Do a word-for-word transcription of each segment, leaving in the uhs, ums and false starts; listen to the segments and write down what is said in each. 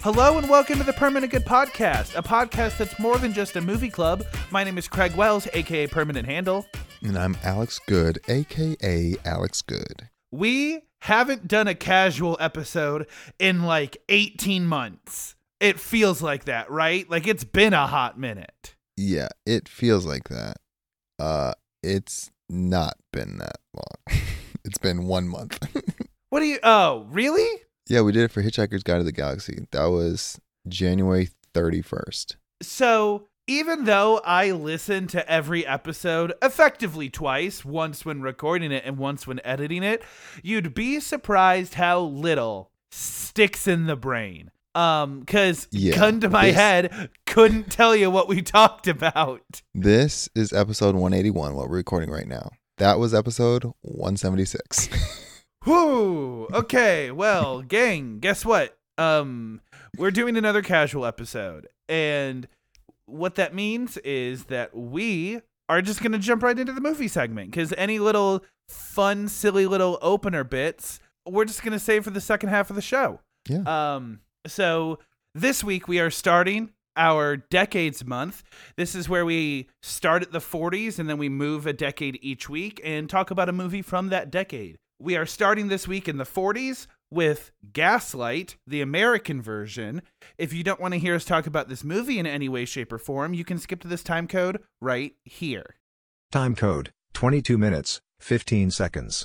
Hello and welcome to the Permanent Good Podcast, a podcast that's more than just a movie club. My name is Craig Wells, aka Permanent Handle. And I'm Alex Good, aka Alex Good. We haven't done a casual episode in like eighteen months. It feels like that, right? Like it's been a hot minute. Yeah, it feels like that. Uh, it's not been that long. It's been one month. What do you, oh, really? Yeah, we did it for Hitchhiker's Guide to the Galaxy. That was January thirty-first. So even though I listen to every episode effectively twice, once when recording it and once when editing it, you'd be surprised how little sticks in the brain. Um, cause Yeah, gun to my this- head, couldn't tell you what we talked about. This is episode one eighty-one, what we're recording right now. That was episode one seventy-six. Whew. Okay. Well, gang, guess what? Um, we're doing another casual episode, and what that means is that we are just gonna jump right into the movie segment, because any little fun, silly little opener bits, we're just gonna save for the second half of the show. Yeah. Um. So this week we are starting our decades month. This is where we start at the forties and then we move a decade each week and talk about a movie from that decade. We are starting this week in the forties with Gaslight, the American version. If you don't want to hear us talk about this movie in any way, shape, or form, you can skip to this time code right here. Time code, twenty-two minutes, fifteen seconds.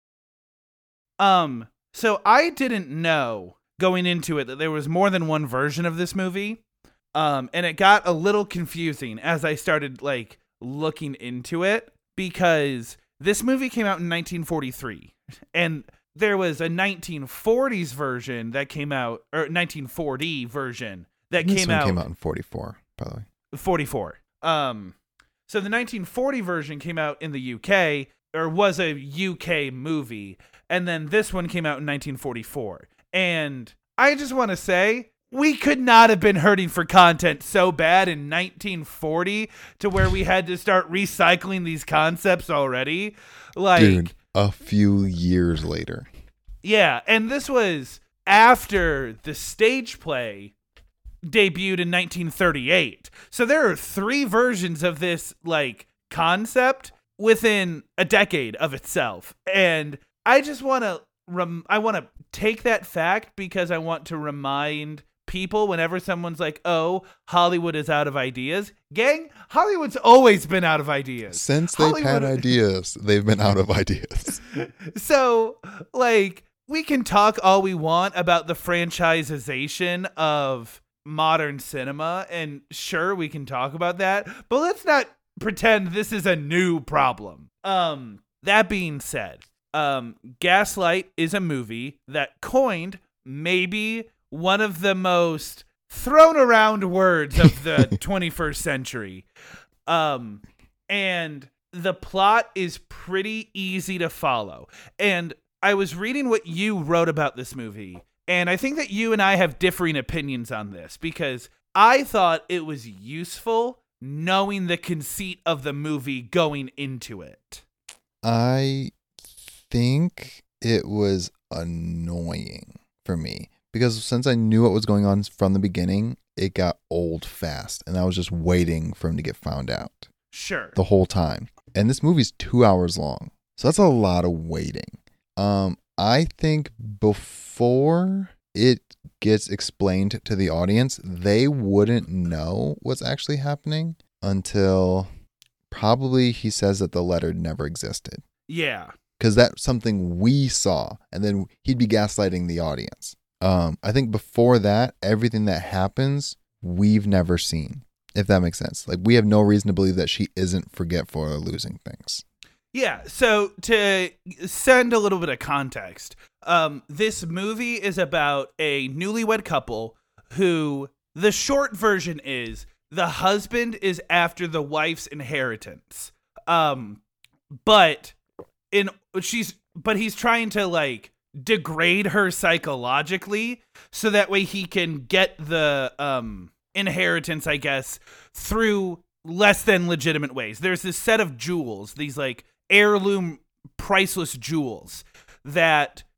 Um, so I didn't know going into it that there was more than one version of this movie. Um, and it got a little confusing as I started like looking into it, because this movie came out in nineteen forty-three and there was a nineteen forties version that came out, or nineteen forty version that This came one out. came out in forty-four, by the way. forty-four. Um, so the nineteen forty version came out in the U K, or was a U K movie, and then this one came out in nineteen forty-four. And I just want to say, we could not have been hurting for content so bad in nineteen forty to where we had to start recycling these concepts already. Like, Dude, a few years later. yeah, and this was after the stage play debuted in nineteen thirty-eight. So there are three versions of this like concept within a decade of itself. And I just want to rem- I want to take that fact because I want to remind people whenever someone's like, "Oh, Hollywood is out of ideas." Gang, Hollywood's always been out of ideas. Since they've had Hollywood- ideas, they've been out of ideas. So, like, we can talk all we want about the franchisization of modern cinema, and sure, we can talk about that, but let's not pretend this is a new problem. Um, that being said, um, Gaslight is a movie that coined maybe one of the most thrown around words of the twenty-first century. Um, and the plot is pretty easy to follow. And I was reading what you wrote about this movie, and I think that you and I have differing opinions on this, because I thought it was useful knowing the conceit of the movie going into it. I think it was annoying for me. Because since I knew what was going on from the beginning, it got old fast. And I was just waiting for him to get found out Sure. the whole time. And this movie's two hours long. So that's a lot of waiting. Um, I think before it gets explained to the audience, they wouldn't know what's actually happening until probably he says that the letter never existed. Yeah. Because that's something we saw. And then he'd be gaslighting the audience. Um, I think before that, everything that happens, we've never seen, if that makes sense. Like, we have no reason to believe that she isn't forgetful or losing things. Yeah, so to send a little bit of context, um, this movie is about a newlywed couple who, the short version is, the husband is after the wife's inheritance. Um, but in she's but he's trying to like degrade her psychologically so that way he can get the um inheritance, I guess, through less than legitimate ways. There's this set of jewels, these like heirloom priceless jewels that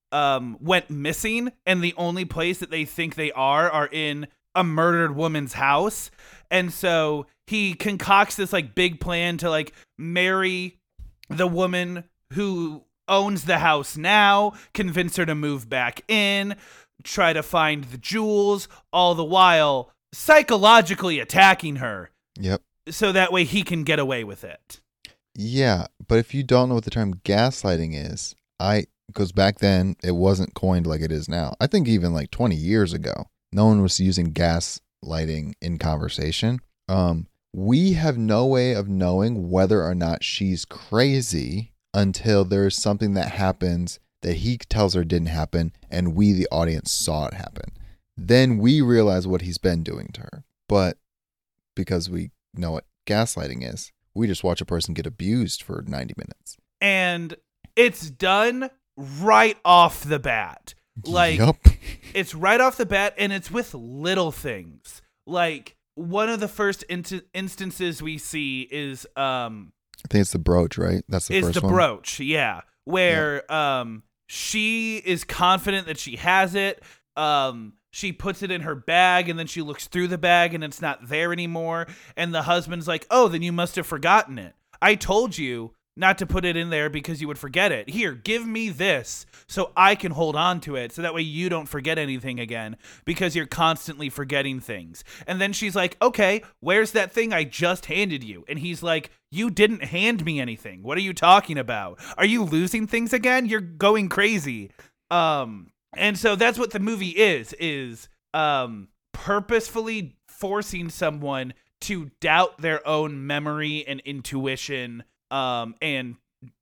um, went missing, and the only place that they think they are are in a murdered woman's house. And so he concocts this like big plan to like marry the woman who owns the house now, convince her to move back in, try to find the jewels, all the while psychologically attacking her. Yep. So that way he can get away with it. Yeah, but if you don't know what the term gaslighting is, I because back then it wasn't coined like it is now. I think even like twenty years ago, no one was using gaslighting in conversation. Um, we have no way of knowing whether or not she's crazy until there's something that happens that he tells her didn't happen, and we, the audience, saw it happen. Then we realize what he's been doing to her. But because we know what gaslighting is, we just watch a person get abused for ninety minutes. And it's done right off the bat. Like, yep. It's right off the bat, and it's with little things. Like, one of the first in- instances we see is... um, I think it's the brooch, right? That's the is first the one. brooch, yeah. Where yeah. um she is confident that she has it. Um, she puts it in her bag, and then she looks through the bag, and it's not there anymore. And the husband's like, "Oh, then you must have forgotten it. I told you not to put it in there because you would forget it. Here, give me this so I can hold on to it, so that way you don't forget anything again, because you're constantly forgetting things." And then she's like, "Okay, where's that thing I just handed you?" And he's like, "You didn't hand me anything. What are you talking about? Are you losing things again? You're going crazy." Um, and so that's what the movie is, is um, purposefully forcing someone to doubt their own memory and intuition um, and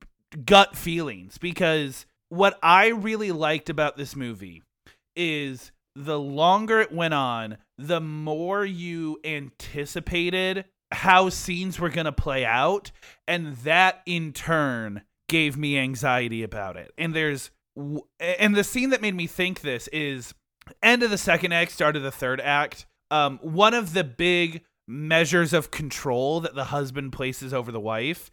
gut feelings. Because what I really liked about this movie is the longer it went on, the more you anticipated how scenes were going to play out, and that in turn gave me anxiety about it. And there's and the scene that made me think this is end of the second act, start of the third act. Um, one of the big measures of control that the husband places over the wife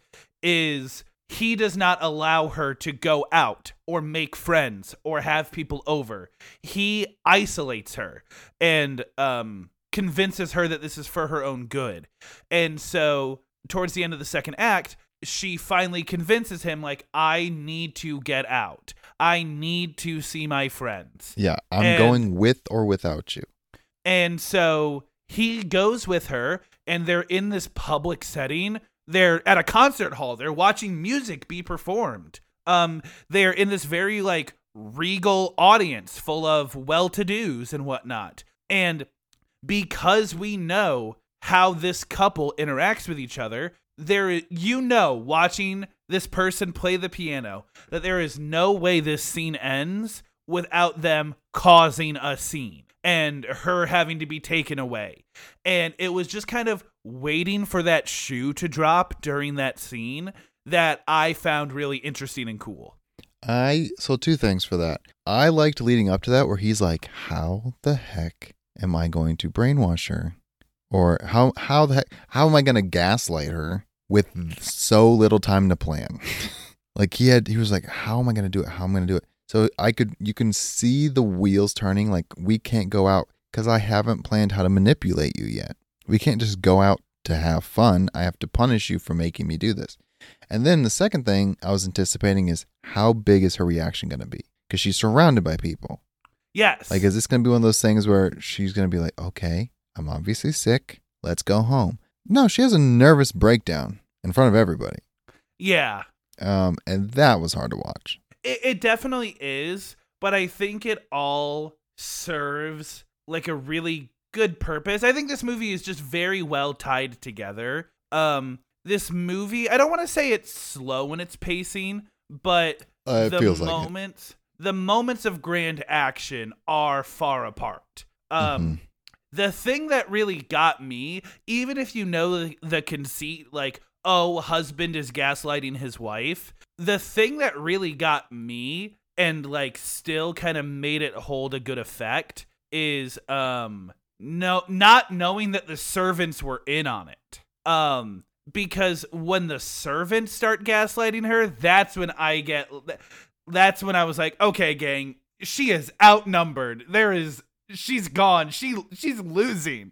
is he does not allow her to go out or make friends or have people over. He isolates her and um convinces her that this is for her own good. And so towards the end of the second act, she finally convinces him, like, I need to get out. I need to see my friends. Yeah, I'm and, going with or without you. And so he goes with her, and they're in this public setting. They're at a concert hall. They're watching music be performed. Um, they're in this very, like, regal audience full of well-to-dos and whatnot. And because we know how this couple interacts with each other, there, you know, watching this person play the piano, that there is no way this scene ends without them causing a scene and her having to be taken away. And it was just kind of waiting for that shoe to drop during that scene that I found really interesting and cool. I so two things for that. I liked leading up to that where he's like, how the heck am I going to brainwash her? Or how how the heck, how am I going to gaslight her with so little time to plan? Like he had, he was like, how am I going to do it? How am I going to do it? So I could, you can see the wheels turning. Like, we can't go out because I haven't planned how to manipulate you yet. We can't just go out to have fun. I have to punish you for making me do this. And then the second thing I was anticipating is how big is her reaction going to be? Because she's surrounded by people. Yes. Like, is this going to be one of those things where she's going to be like, okay, I'm obviously sick. Let's go home. No, she has a nervous breakdown in front of everybody. Yeah. Um, and that was hard to watch. It, it definitely is, but I think it all serves like a really good purpose. I think this movie is just very well tied together. Um, this movie, I don't want to say it's slow in its pacing, but uh, it the feels moments, like it. the moments of grand action are far apart. Um, mm-hmm. The thing that really got me, even if you know the, the conceit, like, oh, husband is gaslighting his wife, the thing that really got me and like still kind of made it hold a good effect is um no not knowing that the servants were in on it. Um because when the servants start gaslighting her, that's when I get that's when I was like, okay, gang, she is outnumbered. There is, she's gone. She she's losing.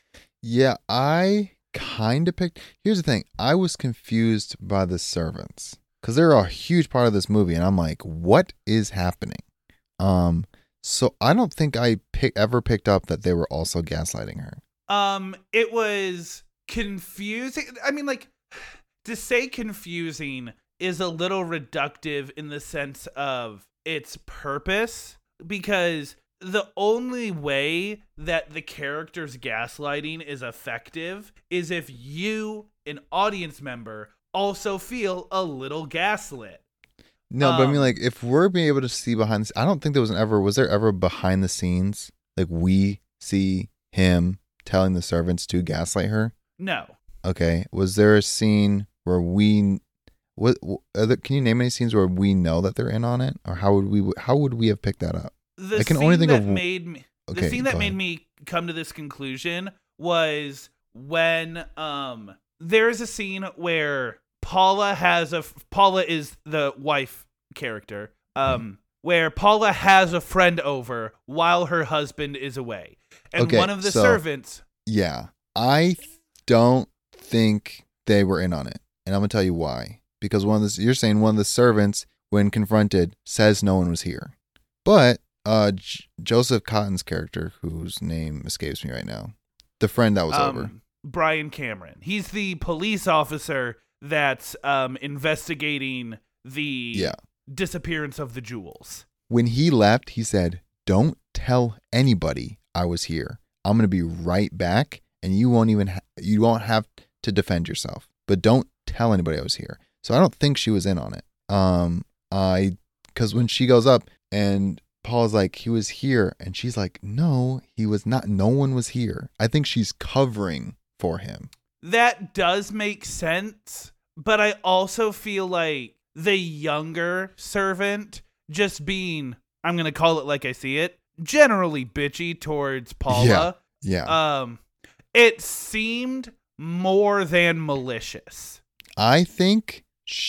Yeah, I kind of picked. Here's the thing. I was confused by the servants because they're a huge part of this movie, and I'm like, what is happening? Um, so I don't think I pick, ever picked up that they were also gaslighting her. Um, it was confusing. I mean, like, to say confusing is a little reductive in the sense of its purpose, because the only way that the character's gaslighting is effective is if you, an audience member, also feel a little gaslit. No, but I mean, Um, like, if we're being able to see behind the, I don't think there was an ever, was there ever behind the scenes, like, we see him telling the servants to gaslight her? No. Okay. Was there a scene where we, what, are there, can you name any scenes where we know that they're in on it? Or how would we, how would we have picked that up? The I can scene only think that of- made me, the Okay, scene that go made ahead. me come to this conclusion was when um there's a scene where Paula has a Paula is the wife character um where Paula has a friend over while her husband is away, and Okay, one of the so- servants Yeah. I don't think they were in on it. And I'm going to tell you why. Because one of the, you're saying one of the servants, when confronted, says no one was here. But uh, J- Joseph Cotton's character, whose name escapes me right now, the friend that was over. um Brian Cameron, he's the police officer that's um investigating the Yeah. disappearance of the jewels. When he left, he said, don't tell anybody I was here. I'm going to be right back, and you won't even ha- you won't have to defend yourself. But don't tell anybody I was here. So I don't think she was in on it. Um, I because when she goes up and Paul's like, he was here, and she's like, no, he was not. No one was here. I think she's covering for him. That does make sense, but I also feel like the younger servant just being, I'm going to call it like I see it, generally bitchy towards Paula. Yeah. Um, it seemed more than malicious. I think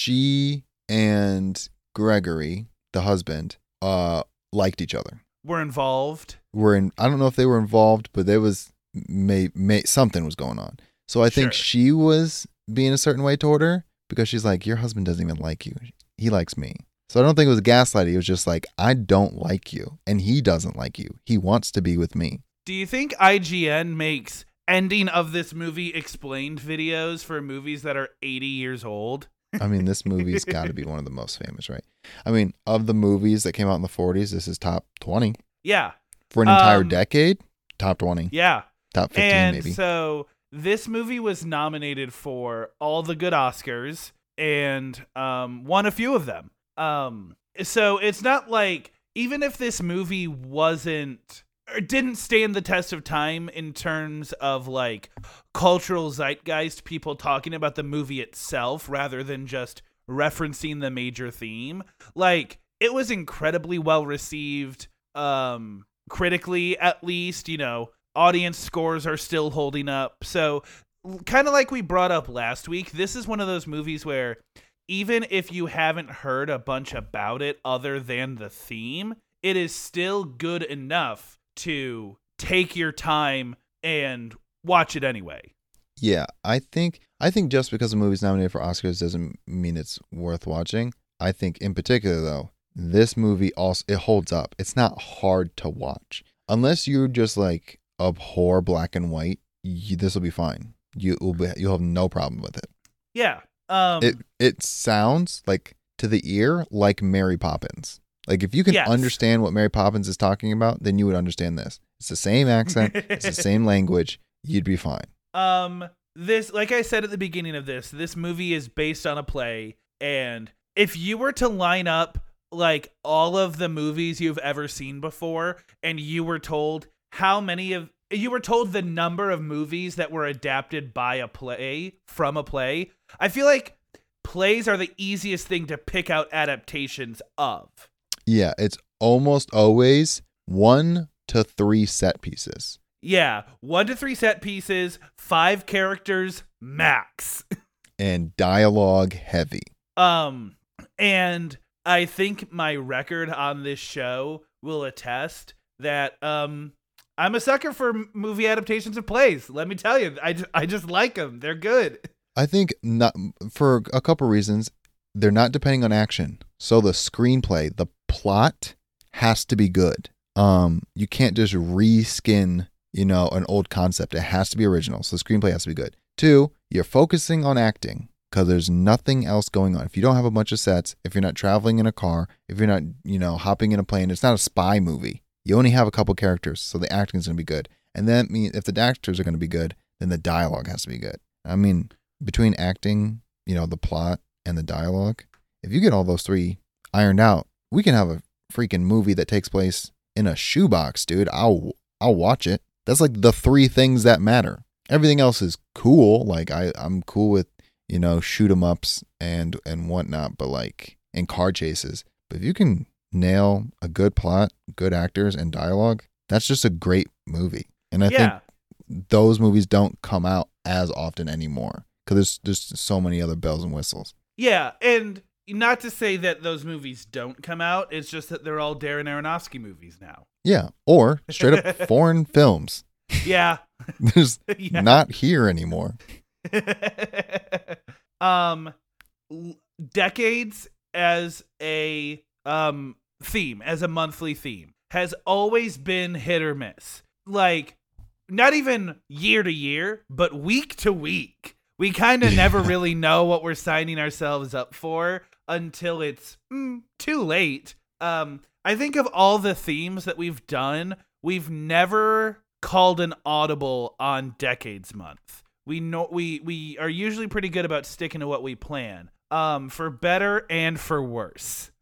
she and Gregory, the husband, uh, liked each other. We're involved. Were in. I don't know if they were involved, but there was may may something was going on. So I think Sure. she was being a certain way toward her because she's like, your husband doesn't even like you. He likes me. So I don't think it was gaslighting. It was just like, I don't like you, and he doesn't like you. He wants to be with me. Do you think I G N makes ending of this movie explained videos for movies that are eighty years old? I mean, this movie's got to be one of the most famous, right? I mean, of the movies that came out in the forties, this is top twenty. Yeah. For an entire Um, decade, top twenty. Yeah. Top fifteen, And maybe. so this movie was nominated for all the good Oscars and um, won a few of them. Um, so it's not like, even if this movie wasn't or didn't stand the test of time in terms of like cultural zeitgeist, people talking about the movie itself rather than just referencing the major theme, like it was incredibly well received, um, critically at least, you know, audience scores are still holding up. So kind of like we brought up last week, this is one of those movies where even if you haven't heard a bunch about it other than the theme, it is still good enough to take your time and watch it anyway. Yeah, I think I think just because a movie's nominated for Oscars doesn't mean it's worth watching. I think in particular though, this movie also it holds up. It's not hard to watch. Unless you just like abhor black and white, you, this will be fine. You will be, you'll have no problem with it. Yeah. Um It it sounds like to the ear like Mary Poppins. Like if you can Yes. understand what Mary Poppins is talking about, then you would understand this. It's the same accent, it's the same language. You'd be fine. Um, this, like I said at the beginning of this, this movie is based on a play, and if you were to line up like all of the movies you've ever seen before, and you were told how many of you were told the number of movies that were adapted by a play from a play, I feel like plays are the easiest thing to pick out adaptations of. Yeah, it's almost always one to three set pieces. Yeah, one to three set pieces, five characters max. And dialogue heavy. Um, and I think my record on this show will attest that um, I'm a sucker for movie adaptations of plays. Let me tell you, I just, I just like them. They're good. I think not for a couple reasons. They're not depending on action. So the screenplay, the plot has to be good. Um, you can't just reskin, you know, an old concept. It has to be original. So the screenplay has to be good. Two, you're focusing on acting because there's nothing else going on. If you don't have a bunch of sets, if you're not traveling in a car, if you're not, you know, hopping in a plane, it's not a spy movie. You only have a couple characters, so the acting is going to be good. And then, I mean, if the actors are going to be good, then the dialogue has to be good. I mean, between acting, you know, the plot, and the dialogue, if you get all those three ironed out, we can have a freaking movie that takes place in a shoebox, dude. I'll I'll watch it. That's like the three things that matter. Everything else is cool. Like I, I'm cool with, you know, shoot 'em ups and and whatnot, but like and car chases. But if you can nail a good plot, good actors, and dialogue, that's just a great movie. And I Yeah. think those movies don't come out as often anymore because there's just so many other bells and whistles. Yeah, and not to say that those movies don't come out, it's just that they're all Darren Aronofsky movies now. Yeah, or straight up foreign films. Yeah. There's Yeah. not here anymore. um l- decades as a um theme, as a monthly theme, has always been hit or miss. Like, not even year to year, but week to week. We kind of never really know what we're signing ourselves up for until it's mm, too late. Um, I think of all the themes that we've done, we've never called an audible on Decades Month. We know we we are usually pretty good about sticking to what we plan, um, for better and for worse.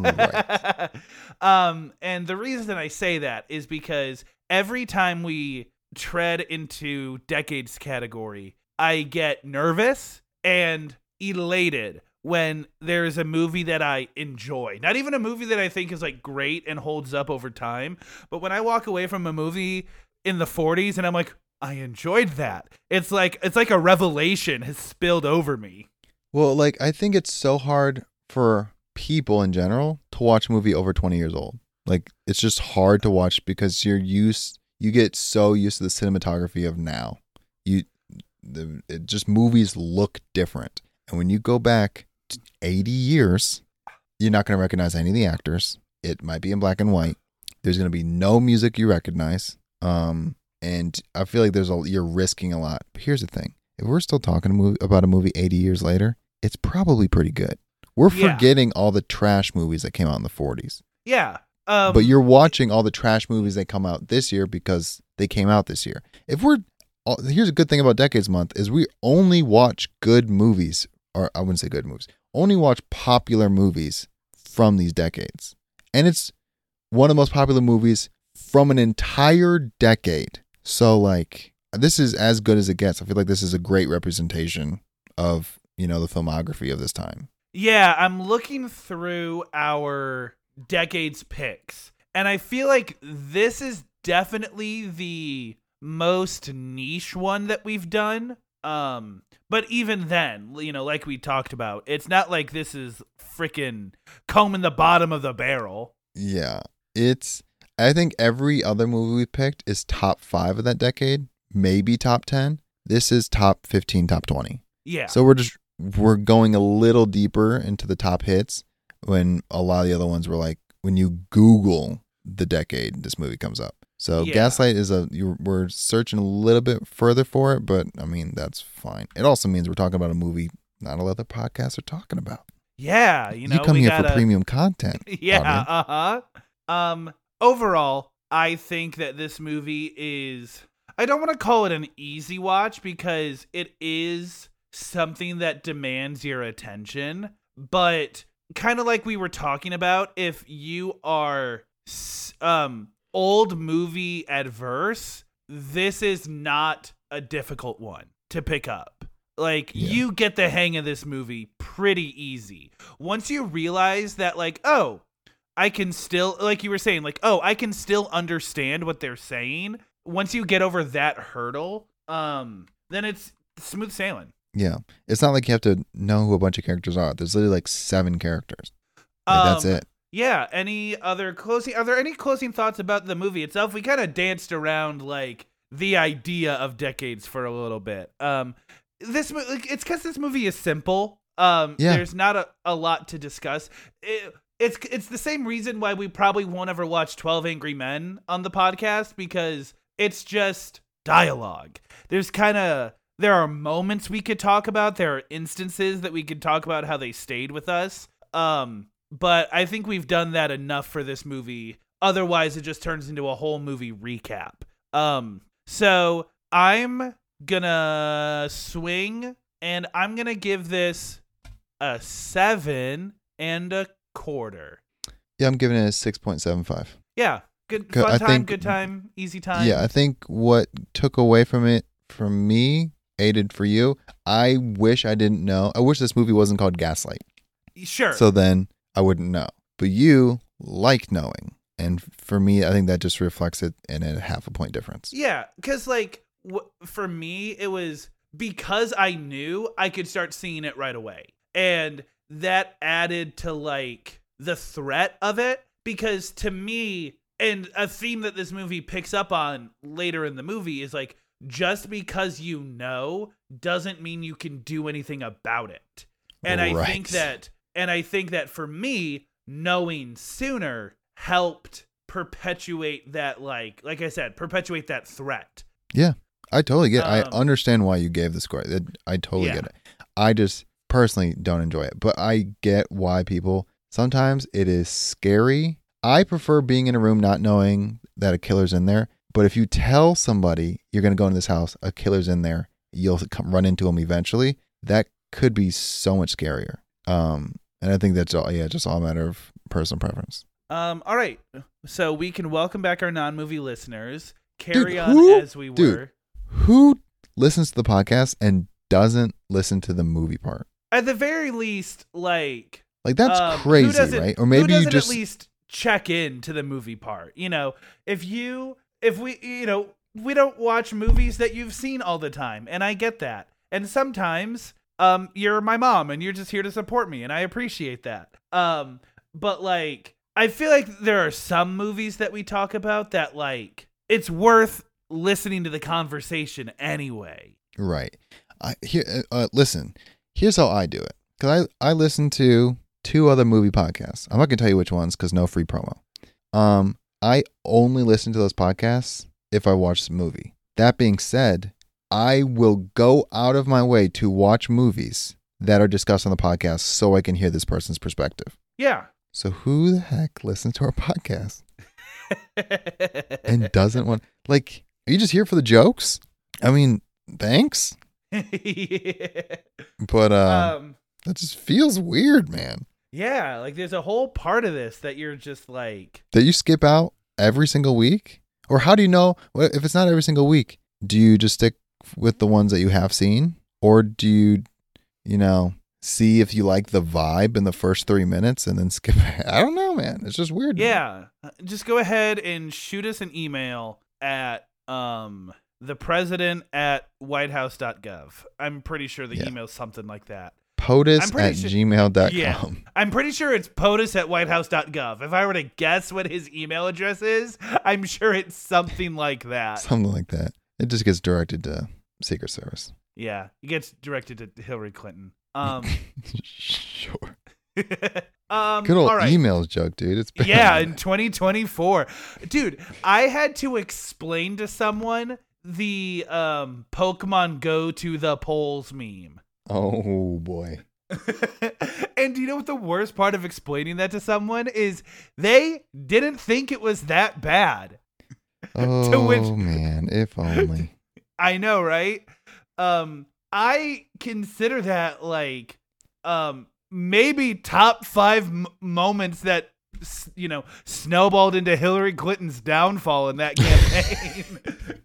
Right. um, and the reason I say that is because every time we tread into Decades category, I get nervous and elated when there's a movie that I enjoy. Not even a movie that I think is like great and holds up over time, but when I walk away from a movie in the forties and I'm like, I enjoyed that. It's like it's like a revelation has spilled over me. Well, like I think it's so hard for people in general to watch a movie over twenty years old. Like it's just hard to watch because you're used you get so used to the cinematography of now. You The, it just movies look different. And when you go back to eighty years, you're not going to recognize any of the actors. It might be in black and white. There's going to be no music you recognize. Um, and I feel like there's a, you're risking a lot. But here's the thing. If we're still talking a movie, about a movie eighty years later, it's probably pretty good. We're Yeah. forgetting all the trash movies that came out in the forties. Yeah. Um, But you're watching all the trash movies that come out this year because they came out this year. If we're Here's a good thing about Decades Month is we only watch good movies, or I wouldn't say good movies, only watch popular movies from these decades. And it's one of the most popular movies from an entire decade. So like, this is as good as it gets. I feel like this is a great representation of, you know, the filmography of this time. Yeah, I'm looking through our Decades picks, and I feel like this is definitely the most niche one that we've done. Um, but even then, you know, like we talked about, it's not like this is freaking combing the bottom of the barrel. Yeah, it's, I think every other movie we picked is top five of that decade, maybe top ten. This is top fifteen, top twenty. Yeah. So we're just, we're going a little deeper into the top hits when a lot of the other ones were like, when you Google the decade, this movie comes up. So Yeah. Gaslight is a, you we're searching a little bit further for it, but I mean, that's fine. It also means we're talking about a movie not a lot of other podcasts are talking about. Yeah, you know, you come we here gotta, for premium content. Yeah, audience. uh-huh. Um, overall, I think that this movie is, I don't want to call it an easy watch because it is something that demands your attention, but kind of like we were talking about, if you are um old movie adverse, this is not a difficult one to pick up. Like, Yeah. you get the hang of this movie pretty easy. Once you realize that, like, oh, I can still, like you were saying, like, oh, I can still understand what they're saying. Once you get over that hurdle, um, then it's smooth sailing. Yeah. It's not like you have to know who a bunch of characters are. There's literally like seven characters. Like, that's Um, it. Yeah. Any other closing? Are there any closing thoughts about the movie itself? We kind of danced around like the idea of decades for a little bit. Um, this mo- like, it's because this movie is simple. Um, Yeah. there's not a, a lot to discuss. It, it's it's the same reason why we probably won't ever watch twelve Angry Men on the podcast, because it's just dialogue. There's kind of there are moments we could talk about. There are instances that we could talk about how they stayed with us. Um, but I think we've done that enough for this movie. Otherwise, it just turns into a whole movie recap. Um, so I'm gonna swing, and I'm gonna give this a seven and a quarter. Yeah, I'm giving it a six point seven five. Yeah, good Co- fun I time, think- good time, easy time. Yeah, I think what took away from it from me aided for you. I wish I didn't know. I wish this movie wasn't called Gaslight. Sure. So then I wouldn't know. But you like knowing. And for me, I think that just reflects it in a half a point difference. Yeah, because like w- for me, it was because I knew I could start seeing it right away, and that added to like the threat of it. Because to me, and a theme that this movie picks up on later in the movie is like, just because you know doesn't mean you can do anything about it. And I Right. think that, and I think that for me, knowing sooner helped perpetuate that, like, like I said, perpetuate that threat. Yeah, I totally get it. I Um, understand why you gave the score. It- I totally Yeah. get it. I just personally don't enjoy it. But I get why people, sometimes it is scary. I prefer being in a room not knowing that a killer's in there. But if you tell somebody you're going to go into this house, a killer's in there, you'll come run into him eventually. That could be so much scarier. Um, and I think that's all, yeah, just all a matter of personal preference. Um, all right. So we can welcome back our non-movie listeners. Carry Dude, on who- as we dude. were. Who listens to the podcast and doesn't listen to the movie part? At the very least, like, Like, that's um, who crazy, doesn't- right? Or who maybe you doesn't just at least check in to the movie part. You know, if you, if we, you know, we don't watch movies that you've seen all the time, and I get that. And sometimes, um, you're my mom, and you're just here to support me, and I appreciate that. Um, but like, I feel like there are some movies that we talk about that, like, it's worth listening to the conversation anyway. right. I here. Uh, listen, here's how I do it. Cause I I listen to two other movie podcasts. I'm not gonna tell you which ones because no free promo. Um, I only listen to those podcasts if I watch the movie. That being said, I will go out of my way to watch movies that are discussed on the podcast so I can hear this person's perspective. Yeah. So who the heck listens to our podcast and doesn't want, like, are you just here for the jokes? I mean, thanks. But uh, um, that just feels weird, man. yeah, like there's a whole part of this that you're just like, That you skip out every single week? Or how do you know, well, if it's not every single week, do you just stick with the ones that you have seen? Or do you, you know, see if you like the vibe in the first three minutes and then skip? I don't know, man. It's just weird. yeah, just go ahead and shoot us an email at um the president at whitehouse dot gov. I'm pretty sure the Yeah. email's something like that. POTUS I'm pretty at sure- gmail dot com. Yeah. I'm pretty sure it's POTUS at whitehouse dot gov. If I were to guess what his email address is, I'm sure it's something like that. Something like that. It just gets directed to Secret Service. Yeah, it gets directed to Hillary Clinton. Um, Sure. um Good old all right. emails joke, dude. It's been Yeah, in twenty twenty-four. Dude, I had to explain to someone the um Pokemon Go to the polls meme. Oh boy. And do you know what the worst part of explaining that to someone is? They didn't think it was that bad. Oh which- man, if only. I know, right? Um, I consider that like, um, maybe top five m- moments that, s- you know, snowballed into Hillary Clinton's downfall in that campaign.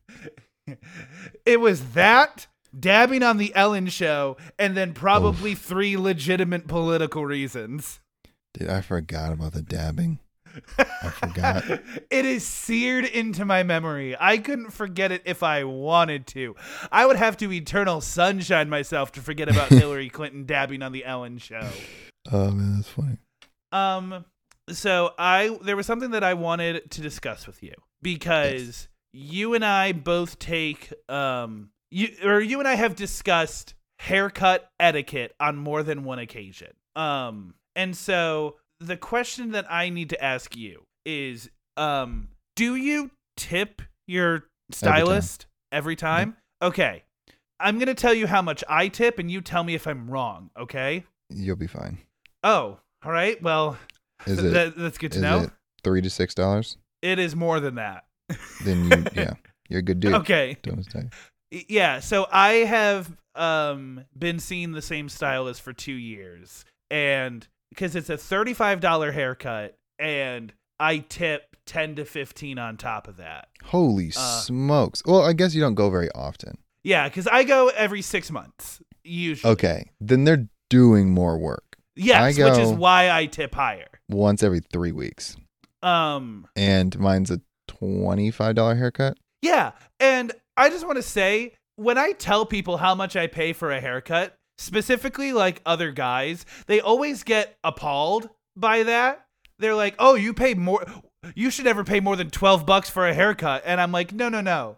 It was that, dabbing on the Ellen Show, and then probably three legitimate political reasons. Dude, I forgot about the dabbing. I forgot. It is seared into my memory. I couldn't forget it if I wanted to. I would have to eternal sunshine myself to forget about Hillary Clinton dabbing on the Ellen Show. Oh man, that's funny. Um, so I there was something that I wanted to discuss with you because you and I both take um you or you and I have discussed haircut etiquette on more than one occasion. Um, and so the question that I need to ask you is, um, do you tip your stylist every time? Every time? Yeah. Okay. I'm going to tell you how much I tip and you tell me if I'm wrong, okay? You'll be fine. Oh, all right. Well, is th- it, that, that's good to is know. It three to six dollars? It is more than that. Then you, yeah, you're a good dude. Okay. Yeah. So I have um been seeing the same stylist for two years, and because it's a thirty-five dollars haircut, and I tip ten to fifteen on top of that. Holy uh, smokes! Well, I guess you don't go very often. Yeah, because I go every six months usually. Okay, then they're doing more work. Yes, which is why I tip higher. Once every three weeks. Um, and mine's a twenty-five dollars haircut. Yeah, and I just want to say, when I tell people how much I pay for a haircut, specifically like other guys, they always get appalled by that. They're like, "Oh, you pay more. You should never pay more than twelve bucks for a haircut." And I'm like, "No, no, no.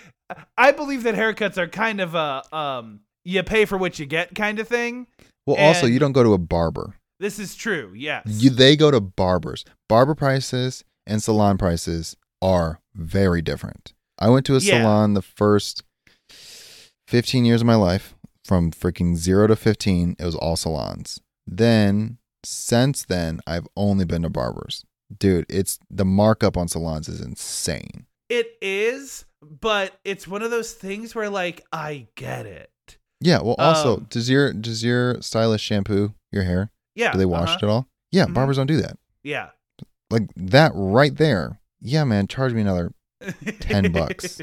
I believe that haircuts are kind of a um, you pay for what you get kind of thing." Well, and also, you don't go to a barber. This is true. Yes. You, they go to barbers. Barber prices and salon prices are very different. I went to a yeah. salon the first fifteen years of my life. From freaking zero to fifteen, it was all salons. Then, since then, I've only been to barbers. Dude, it's the markup on salons is insane. It is, but it's one of those things where, like, I get it. Yeah, well, also, um, does your does your stylist shampoo your hair? Yeah. Do they wash uh-huh. it at all? Yeah, mm-hmm. Barbers don't do that. Yeah. Like that right there. Yeah, man, charge me another ten bucks.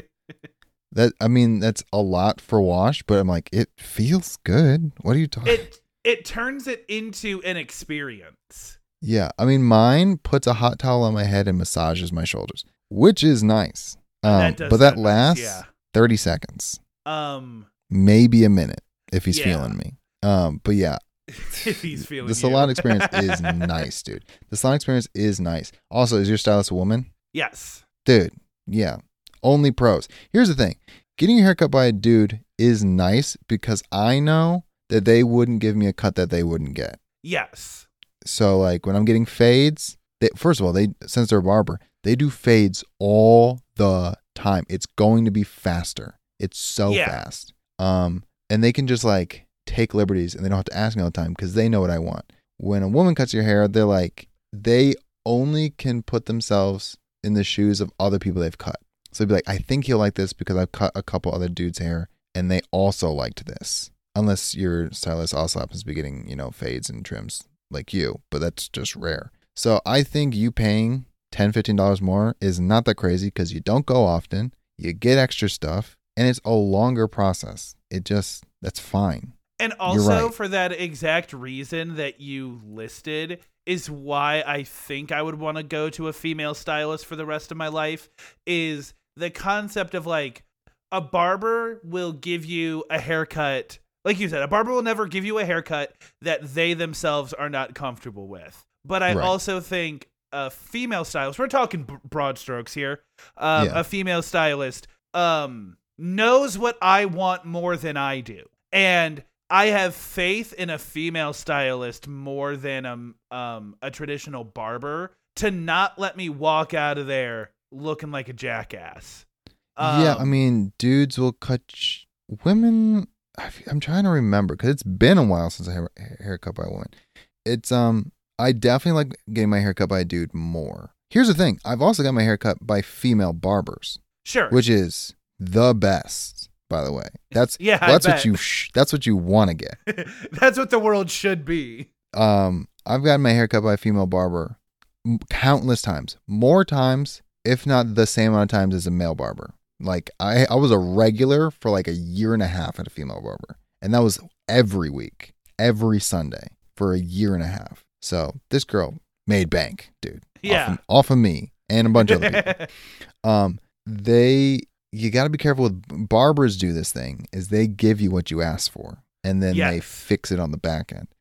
That I mean, that's a lot for wash, but I'm like, it feels good. What are you talking? It it turns it into an experience. Yeah, I mean, mine puts a hot towel on my head and massages my shoulders, which is nice. Um, that does but that nice, lasts yeah. thirty seconds. Um, maybe a minute if he's yeah. feeling me. Um, but yeah. If he's feeling the salon you. experience is nice, dude. The salon experience is nice. Also, is your stylist a woman? Yes. Dude, yeah. Only pros. Here's the thing. Getting your hair cut by a dude is nice because I know that they wouldn't give me a cut that they wouldn't get. Yes. So, like, when I'm getting fades, they, first of all, they since they're a barber, they do fades all the time. It's going to be faster. It's so yeah. fast. Um, and they can just, like, take liberties and they don't have to ask me all the time because they know what I want. When a woman cuts your hair, they're like, they only can put themselves in the shoes of other people they've cut. So they'd be like, I think he'll like this because I've cut a couple other dudes' hair and they also liked this. Unless your stylist also happens to be getting, you know, fades and trims like you, but that's just rare. So I think you paying ten dollars, fifteen dollars more is not that crazy because you don't go often, you get extra stuff, and it's a longer process. It just, that's fine. And also right. for that exact reason that you listed is why I think I would want to go to a female stylist for the rest of my life, is the concept of, like, a barber will give you a haircut. Like you said, a barber will never give you a haircut that they themselves are not comfortable with. But I right. also think a female stylist, we're talking b- broad strokes here, um, yeah. a female stylist um, knows what I want more than I do. And I have faith in a female stylist more than a, um, a traditional barber to not let me walk out of there looking like a jackass. Um, yeah, I mean, dudes will cut sh- women. I'm trying to remember because it's been a while since I had a haircut by a woman. It's um, I definitely like getting my haircut by a dude more. Here's the thing: I've also got my haircut by female barbers, sure, which is the best. By the way, that's yeah, that's what you sh- that's what you want to get. That's what the world should be. Um, I've gotten my haircut by a female barber countless times, more times, if not the same amount of times as a male barber. Like I, I was a regular for like a year and a half at a female barber, and that was every week, every Sunday for a year and a half. So this girl made bank, dude. Yeah, off of, off of me and a bunch of other people. Um, they, you got to be careful with barbers. Do this thing is they give you what you ask for, and then yes. they fix it on the back end.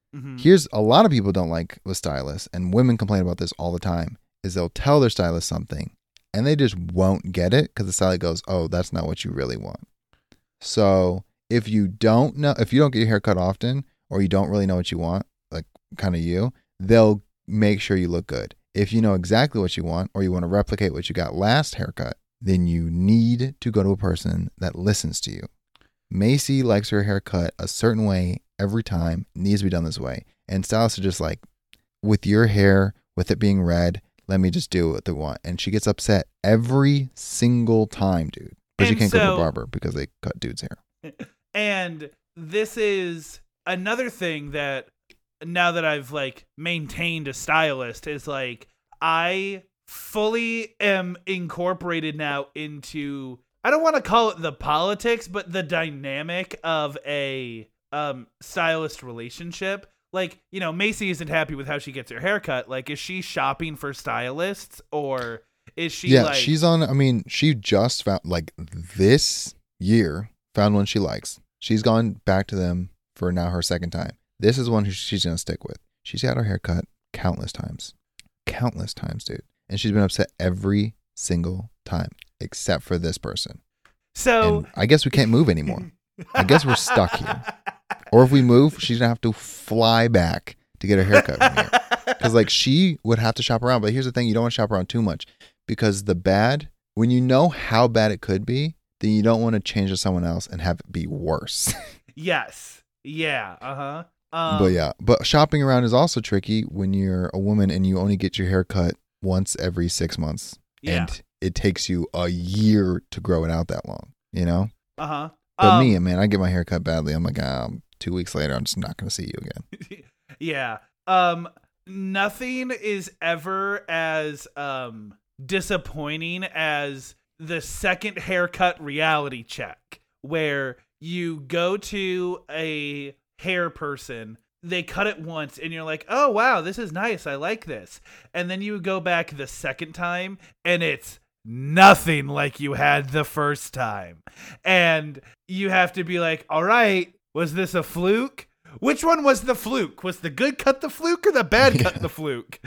Mm-hmm. Here's a lot of people don't like with stylists, and women complain about this all the time, is they'll tell their stylist something and they just won't get it because the stylist goes, oh, that's not what you really want. So if you don't know, if you don't get your hair cut often, or you don't really know what you want, like kind of you, they'll make sure you look good. If you know exactly what you want, or you want to replicate what you got last haircut, then you need to go to a person that listens to you. Macy likes her hair cut a certain way every time, needs to be done this way. And stylists are just like, with your hair, with it being red, let me just do what they want. And she gets upset every single time, dude. But she And can't go to so- a barber because they cut dude's hair. And this is another thing that now that I've like maintained a stylist is like I fully am incorporated now into, I don't want to call it the politics, but the dynamic of a um stylist relationship. Like, you know, Macy isn't happy with how she gets her haircut. Like, is she shopping for stylists, or is she yeah, like she's on, I mean, she just found, like this year, found one she likes. She's gone back to them for now her second time. This is one who she's going to stick with. She's had her hair cut countless times. Countless times, dude. And she's been upset every single time, except for this person. so And I guess we can't move anymore. I guess we're stuck here. Or if we move, she's going to have to fly back to get her haircut from here. Because, like, she would have to shop around. But here's the thing. You don't want to shop around too much. Because the bad, when you know how bad it could be, then you don't want to change to someone else and have it be worse. Yes. Yeah. Uh-huh. Um, But yeah, but shopping around is also tricky when you're a woman and you only get your hair cut once every six months. Yeah. And it takes you a year to grow it out that long, you know? Uh-huh. But Um, me, man, I get my hair cut badly. I'm like, um, two weeks later, I'm just not going to see you again. yeah. Um nothing is ever as um disappointing as the second haircut reality check, where you go to a hair person, they cut it once and you're like, oh wow, this is nice, I like this. And then you go back the second time and it's nothing like you had the first time. And you have to be like, all right, was this a fluke? Which one was the fluke? Was the good cut the fluke or the bad cut Yeah. the fluke?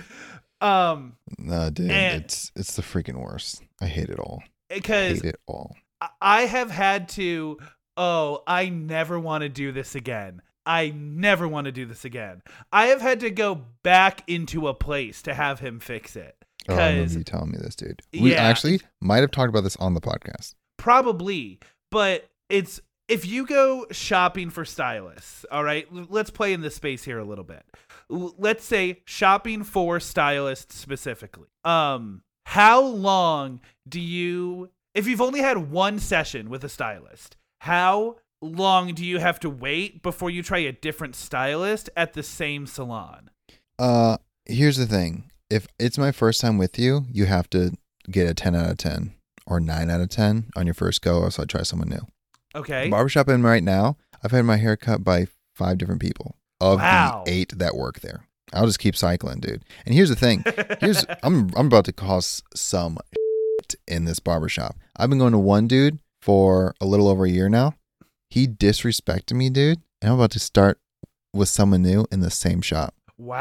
Um, No, dude, And- it's it's the freaking worst. I hate it all. because Hate it all. I have had to, oh, I never want to do this again. I never want to do this again. I have had to go back into a place to have him fix it. Oh, I remember 'Cause- you telling me this, dude. We Yeah. actually might have talked about this on the podcast. Probably, but it's, if you go shopping for stylists, all right, l- let's play in this space here a little bit. L- Let's say shopping for stylists specifically. Um, how long do you, if you've only had one session with a stylist, how long do you have to wait before you try a different stylist at the same salon? Uh, here's the thing. If it's my first time with you, you have to get a ten out of ten or nine out of ten on your first go, or so I try someone new. Okay. The barbershop I'm right now, I've had my hair cut by five different people of Wow. the eight that work there. I'll just keep cycling, dude. And here's the thing. Here's I'm I'm about to cause some shit in this barbershop. I've been going to one dude for a little over a year now. He disrespected me, dude. And I'm about to start with someone new in the same shop.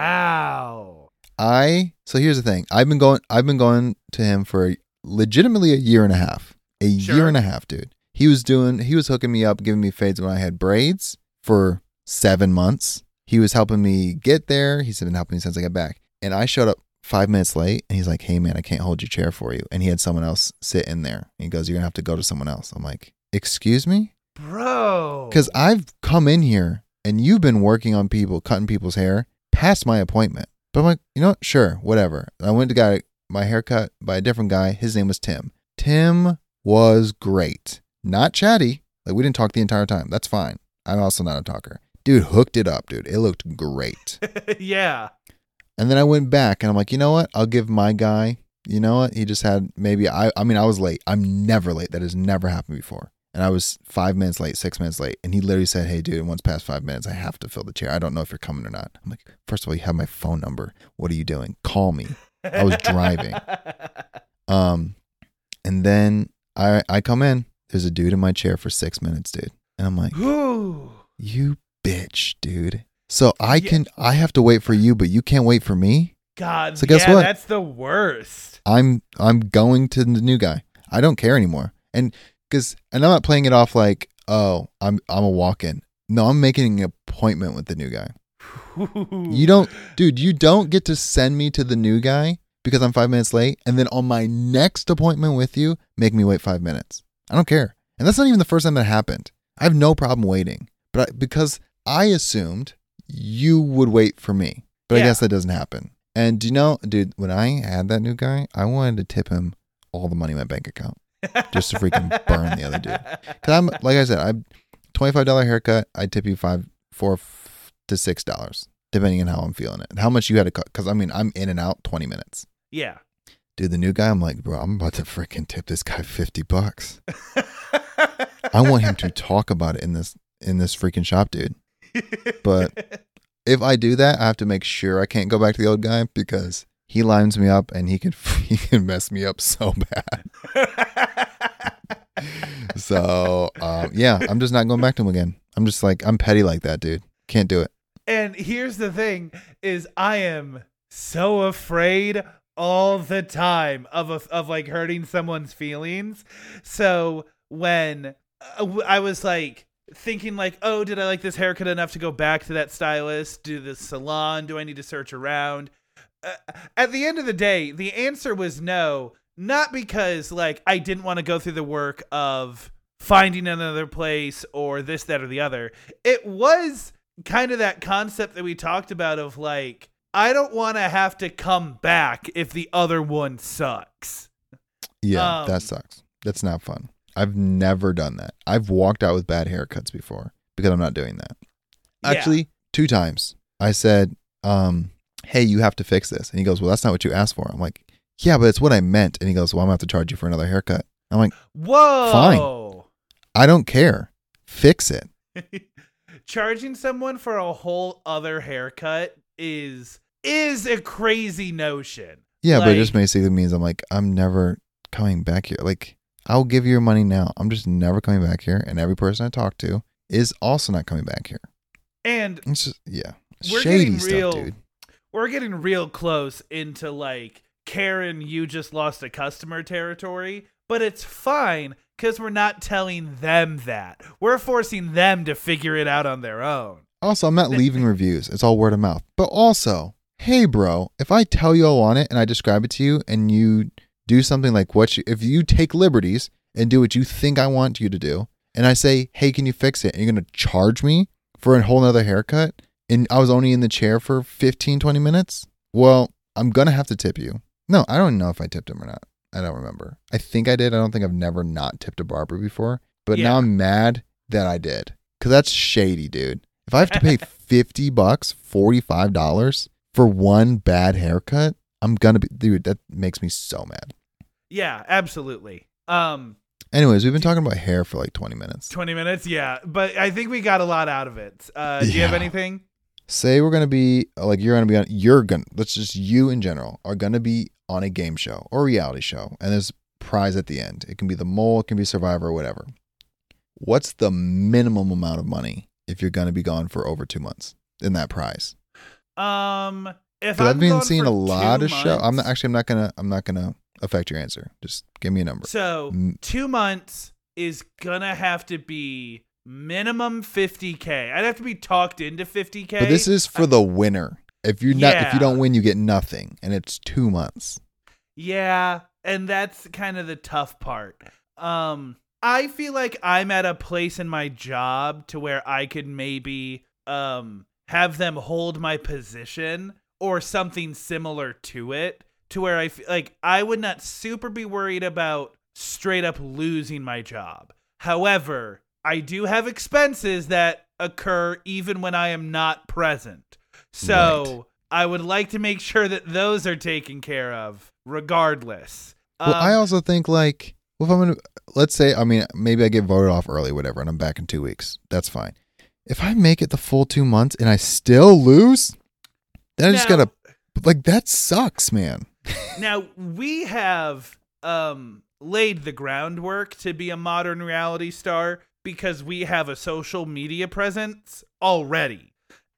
Wow. I so here's the thing. I've been going I've been going to him for legitimately a year and a half. A Sure. year and a half, dude. He was doing he was hooking me up, giving me fades when I had braids for seven months. He was helping me get there. He's been helping me since I got back. And I showed up five minutes late and he's like, hey man, I can't hold your chair for you. And he had someone else sit in there. And he goes, you're gonna have to go to someone else. I'm like, excuse me? Bro. Because I've come in here and you've been working on people, cutting people's hair past my appointment. But I'm like, you know what? Sure, whatever. I went to get my hair cut by a different guy. His name was Tim. Tim was great. Not chatty. Like, we didn't talk the entire time. That's fine. I'm also not a talker. Dude hooked it up, dude. It looked great. yeah. And then I went back and I'm like, you know what? I'll give my guy, you know what? He just had maybe, I, I mean, I was late. I'm never late. That has never happened before. And I was five minutes late, six minutes late. And he literally said, hey, dude, once past five minutes, I have to fill the chair. I don't know if you're coming or not. I'm like, first of all, you have my phone number. What are you doing? Call me. I was driving. Um, and then I, I come in. There's a dude in my chair for six minutes, dude. And I'm like, Ooh. you bitch, dude. So I Yeah. can I have to wait for you, but you can't wait for me. God, So guess yeah, what? that's the worst. I'm I'm going to the new guy. I don't care anymore. And because and I'm not playing it off like, oh, I'm I'm a walk-in. No, I'm making an appointment with the new guy. You don't, dude, you don't get to send me to the new guy because I'm five minutes late, and then on my next appointment with you, make me wait five minutes. I don't care. And that's not even the first time that happened. I have no problem waiting, but I, because I assumed you would wait for me, but Yeah. I guess that doesn't happen. And do you know, dude, when I had that new guy, I wanted to tip him all the money in my bank account just to freaking burn the other dude. Cause I'm, like I said, I'm twenty-five dollars haircut. I tip you five, four to six dollars, depending on how I'm feeling it. How much you had to cut? Cause I mean, I'm in and out twenty minutes. Yeah. Dude, the new guy, I'm like, bro, I'm about to freaking tip this guy fifty bucks. I want him to talk about it in this in this freaking shop, dude. But if I do that, I have to make sure I can't go back to the old guy because he lines me up and he can he can mess me up so bad. So um, yeah, I'm just not going back to him again. I'm just like I'm petty like that, dude. Can't do it. And here's the thing is I am so afraid all the time of a, of like hurting someone's feelings. So when uh, I was like thinking like, oh, did I like this haircut enough to go back to that stylist, do the salon? Do I need to search around? Uh, at the end of the day, the answer was no, not because like I didn't want to go through the work of finding another place or this, that, or the other. It was kind of that concept that we talked about of like, I don't want to have to come back if the other one sucks. Yeah, Um, that sucks. That's not fun. I've never done that. I've walked out with bad haircuts before because I'm not doing that. Yeah. Actually, two times. I said, um, hey, you have to fix this. And he goes, well, that's not what you asked for. I'm like, yeah, but it's what I meant. And he goes, well, I'm going to have to charge you for another haircut. I'm like, Whoa. I don't care. Fix it. Charging someone for a whole other haircut is is a crazy notion. Yeah, but it Like- just basically means I'm like, I'm never coming back here. Like, I'll give you your money now. I'm just never coming back here. And every person I talk to is also not coming back here. And It's just, yeah. We're Shady getting stuff, real- dude. we're getting real close into like Karen, you just lost a customer territory, but it's fine because we're not telling them that. We're forcing them to figure it out on their own. Also, I'm not leaving reviews. It's all word of mouth. But also, hey, bro, if I tell you I want it and I describe it to you and you do something like what you, if you take liberties and do what you think I want you to do, and I say, hey, can you fix it? And you're going to charge me for a whole nother haircut, and I was only in the chair for fifteen, twenty minutes, well, I'm going to have to tip you. No, I don't know if I tipped him or not. I don't remember. I think I did. I don't think I've never not tipped a barber before. But Yeah. now I'm mad that I did. Because that's shady, dude. If I have to pay fifty bucks, forty-five dollars for one bad haircut, I'm going to be, dude, that makes me so mad. Yeah, absolutely. Um, Anyways, we've been talking about hair for like twenty minutes. twenty minutes, yeah, but I think we got a lot out of it. Uh, do you have Yeah. anything? Say we're going to be, like, you're going to be on, you're going to, let's just, you in general are going to be on a game show or reality show, and there's prize at the end. It can be the mole, it can be Survivor, or whatever. What's the minimum amount of money if you're going to be gone for over two months in that prize? Um, if Because I'm I've been gone seeing for a lot two of show. I'm not months- actually. I'm not gonna. I'm not gonna affect your answer. Just give me a number. So Mm. two months is gonna have to be minimum fifty K. I'd have to be talked into fifty K. But this is for the winner. If you not, if Yeah. you don't win, you get nothing, and it's two months. Yeah, and that's kind of the tough part. Um, I feel like I'm at a place in my job to where I could maybe um have them hold my position or something similar to it, to where I feel like I would not super be worried about straight up losing my job. However, I do have expenses that occur even when I am not present. So I would like to make sure that those are taken care of regardless. Well, I Um, also think like, well, if I'm gonna, let's say, I mean, maybe I get voted off early, whatever, and I'm back in two weeks. That's fine. If I make it the full two months and I still lose, then I just Now- gotta, like, that sucks, man. Now, we have um, laid the groundwork to be a modern reality star because we have a social media presence already.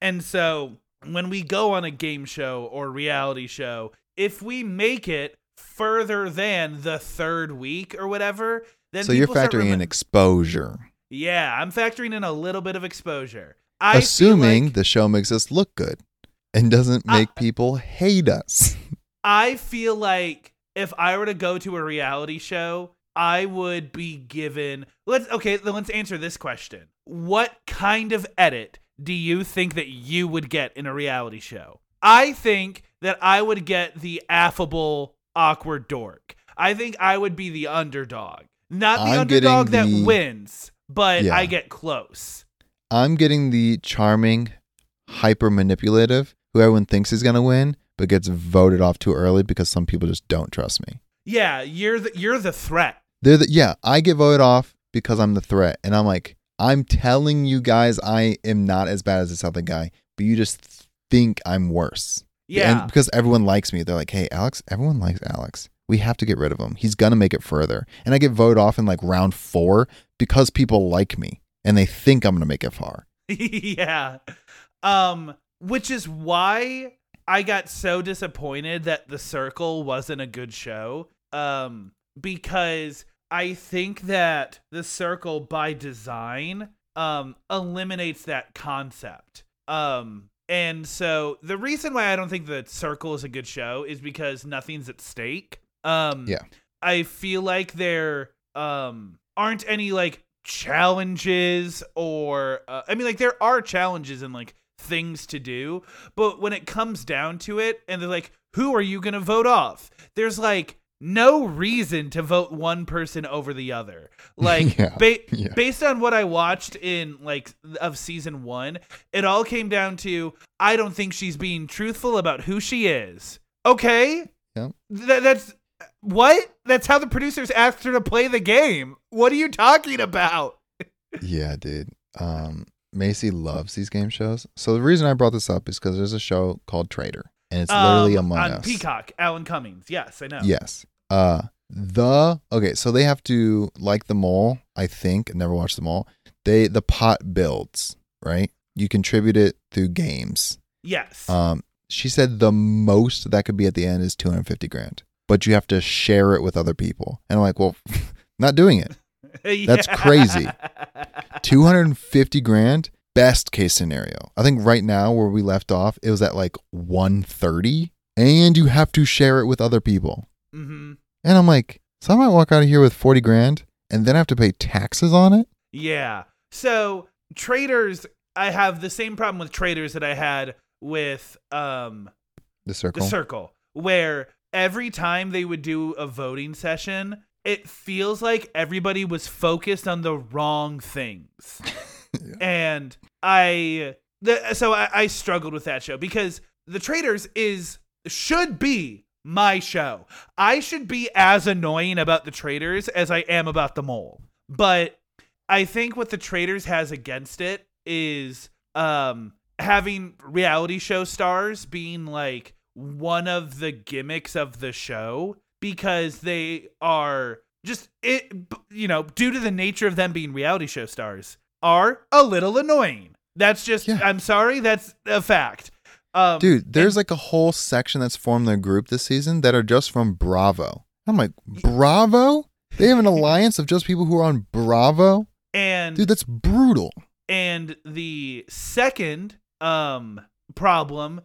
And so when we go on a game show or reality show, if we make it further than the third week or whatever, then So you're people start factoring in remem- exposure. Yeah, I'm factoring in a little bit of exposure. I Assuming feel like, the show makes us look good and doesn't make I- people hate us. I feel like if I were to go to a reality show, I would be given let's okay, then let's answer this question. What kind of edit do you think that you would get in a reality show? I think that I would get the affable, awkward dork. I think I would be the underdog. Not the I'm underdog that getting the- wins, but Yeah. I get close. I'm getting the charming, hyper manipulative, who everyone thinks is going to win, but gets voted off too early because some people just don't trust me. Yeah, you're the you're the threat. They're the, yeah, I get voted off because I'm the threat. And I'm like, I'm telling you guys I am not as bad as this other guy, but you just think I'm worse. Yeah. And because everyone likes me, they're like, hey, Alex, everyone likes Alex. We have to get rid of him. He's going to make it further. And I get voted off in like round four because people like me and they think I'm going to make it far. Yeah. Um, which is why I got so disappointed that The Circle wasn't a good show. Um, because I think that The Circle by design um eliminates that concept. Um, and so the reason why I don't think The Circle is a good show is because nothing's at stake. Um, Yeah. I feel like there um aren't any like challenges or uh, I mean like there are challenges and like things to do, but when it comes down to it and they're like, who are you going to vote off? There's like no reason to vote one person over the other. Like Yeah, ba- yeah. based on what I watched in like of season one, it all came down to, I don't think she's being truthful about who she is. Okay. Yeah. Th- that's what? That's how the producers asked her to play the game. What are you talking about? Yeah, dude. Um, Macy loves these game shows. So the reason I brought this up is because there's a show called Traitor, and it's literally Um, Among on Us. Peacock, Alan Cummings. Yes, I know. Yes. Uh, the okay, so they have to, like the mole. I think never watched the mole. They the pot builds, right? You contribute it through games. Yes. Um, she said the most that could be at the end is two hundred fifty grand, but you have to share it with other people. And I'm like, well, not doing it. That's Yeah. crazy. two hundred fifty grand, best case scenario. I think right now where we left off, it was at like one thirty, and you have to share it with other people. Mm-hmm. And I'm like, so I might walk out of here with forty grand and then have to pay taxes on it? Yeah. So traders, I have the same problem with traders that I had with um The circle. the circle, where every time they would do a voting session, it feels like everybody was focused on the wrong things. Yeah. And I, the, so I, I struggled with that show because The Traders is, should be my show. I should be as annoying about The Traders as I am about The Mole. But I think what The Traders has against it is um, having reality show stars being like one of the gimmicks of the show, because they are just, it, you know, due to the nature of them being reality show stars, are a little annoying. That's just, Yeah. I'm sorry, that's a fact. Um, Dude, there's and- like a whole section that's formed their group this season that are just from Bravo. I'm like, Bravo? They have an alliance of just people who are on Bravo? and Dude, that's brutal. and the second um problem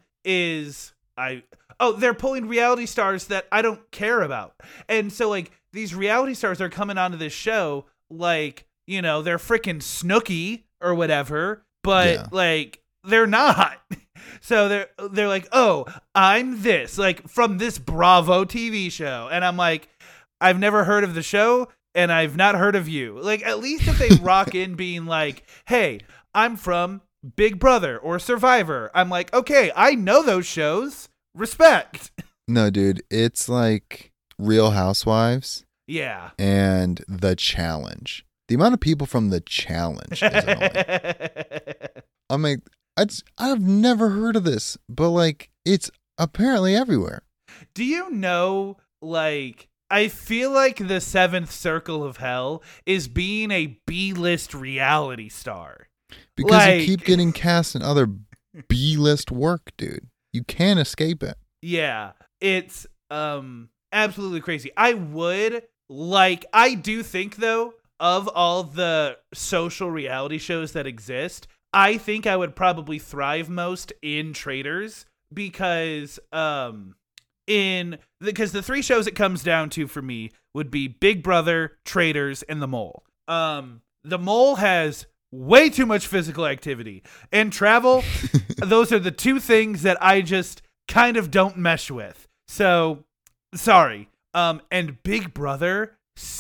is I oh they're pulling reality stars that I don't care about, and so like these reality stars are coming onto this show like, you know, they're freaking Snooki or whatever, but Yeah. like they're not. So they're they're like, oh, I'm this, like from this Bravo T V show, and I'm like, I've never heard of the show, and I've not heard of you. Like, at least if they rock in being like, hey, I'm from Big Brother or Survivor, I'm like, okay, I know those shows. Respect. No, dude, it's like Real Housewives Yeah. and The Challenge. The amount of people from The Challenge is annoying. I'm like, I'd, I've never heard of this, but like, it's apparently everywhere. Do you know, like, I feel like the seventh circle of hell is being a B-list reality star. Because Like- you keep getting cast in other B-list work, dude. You can't escape it. Yeah, it's um absolutely crazy. I would like I do think though, of all the social reality shows that exist, I think I would probably thrive most in Traitors because um in because the three shows it comes down to for me would be Big Brother, Traitors, and The Mole. Um The Mole has way too much physical activity and travel. Those are the two things that I just kind of don't mesh with. So, sorry. Um, and Big Brother,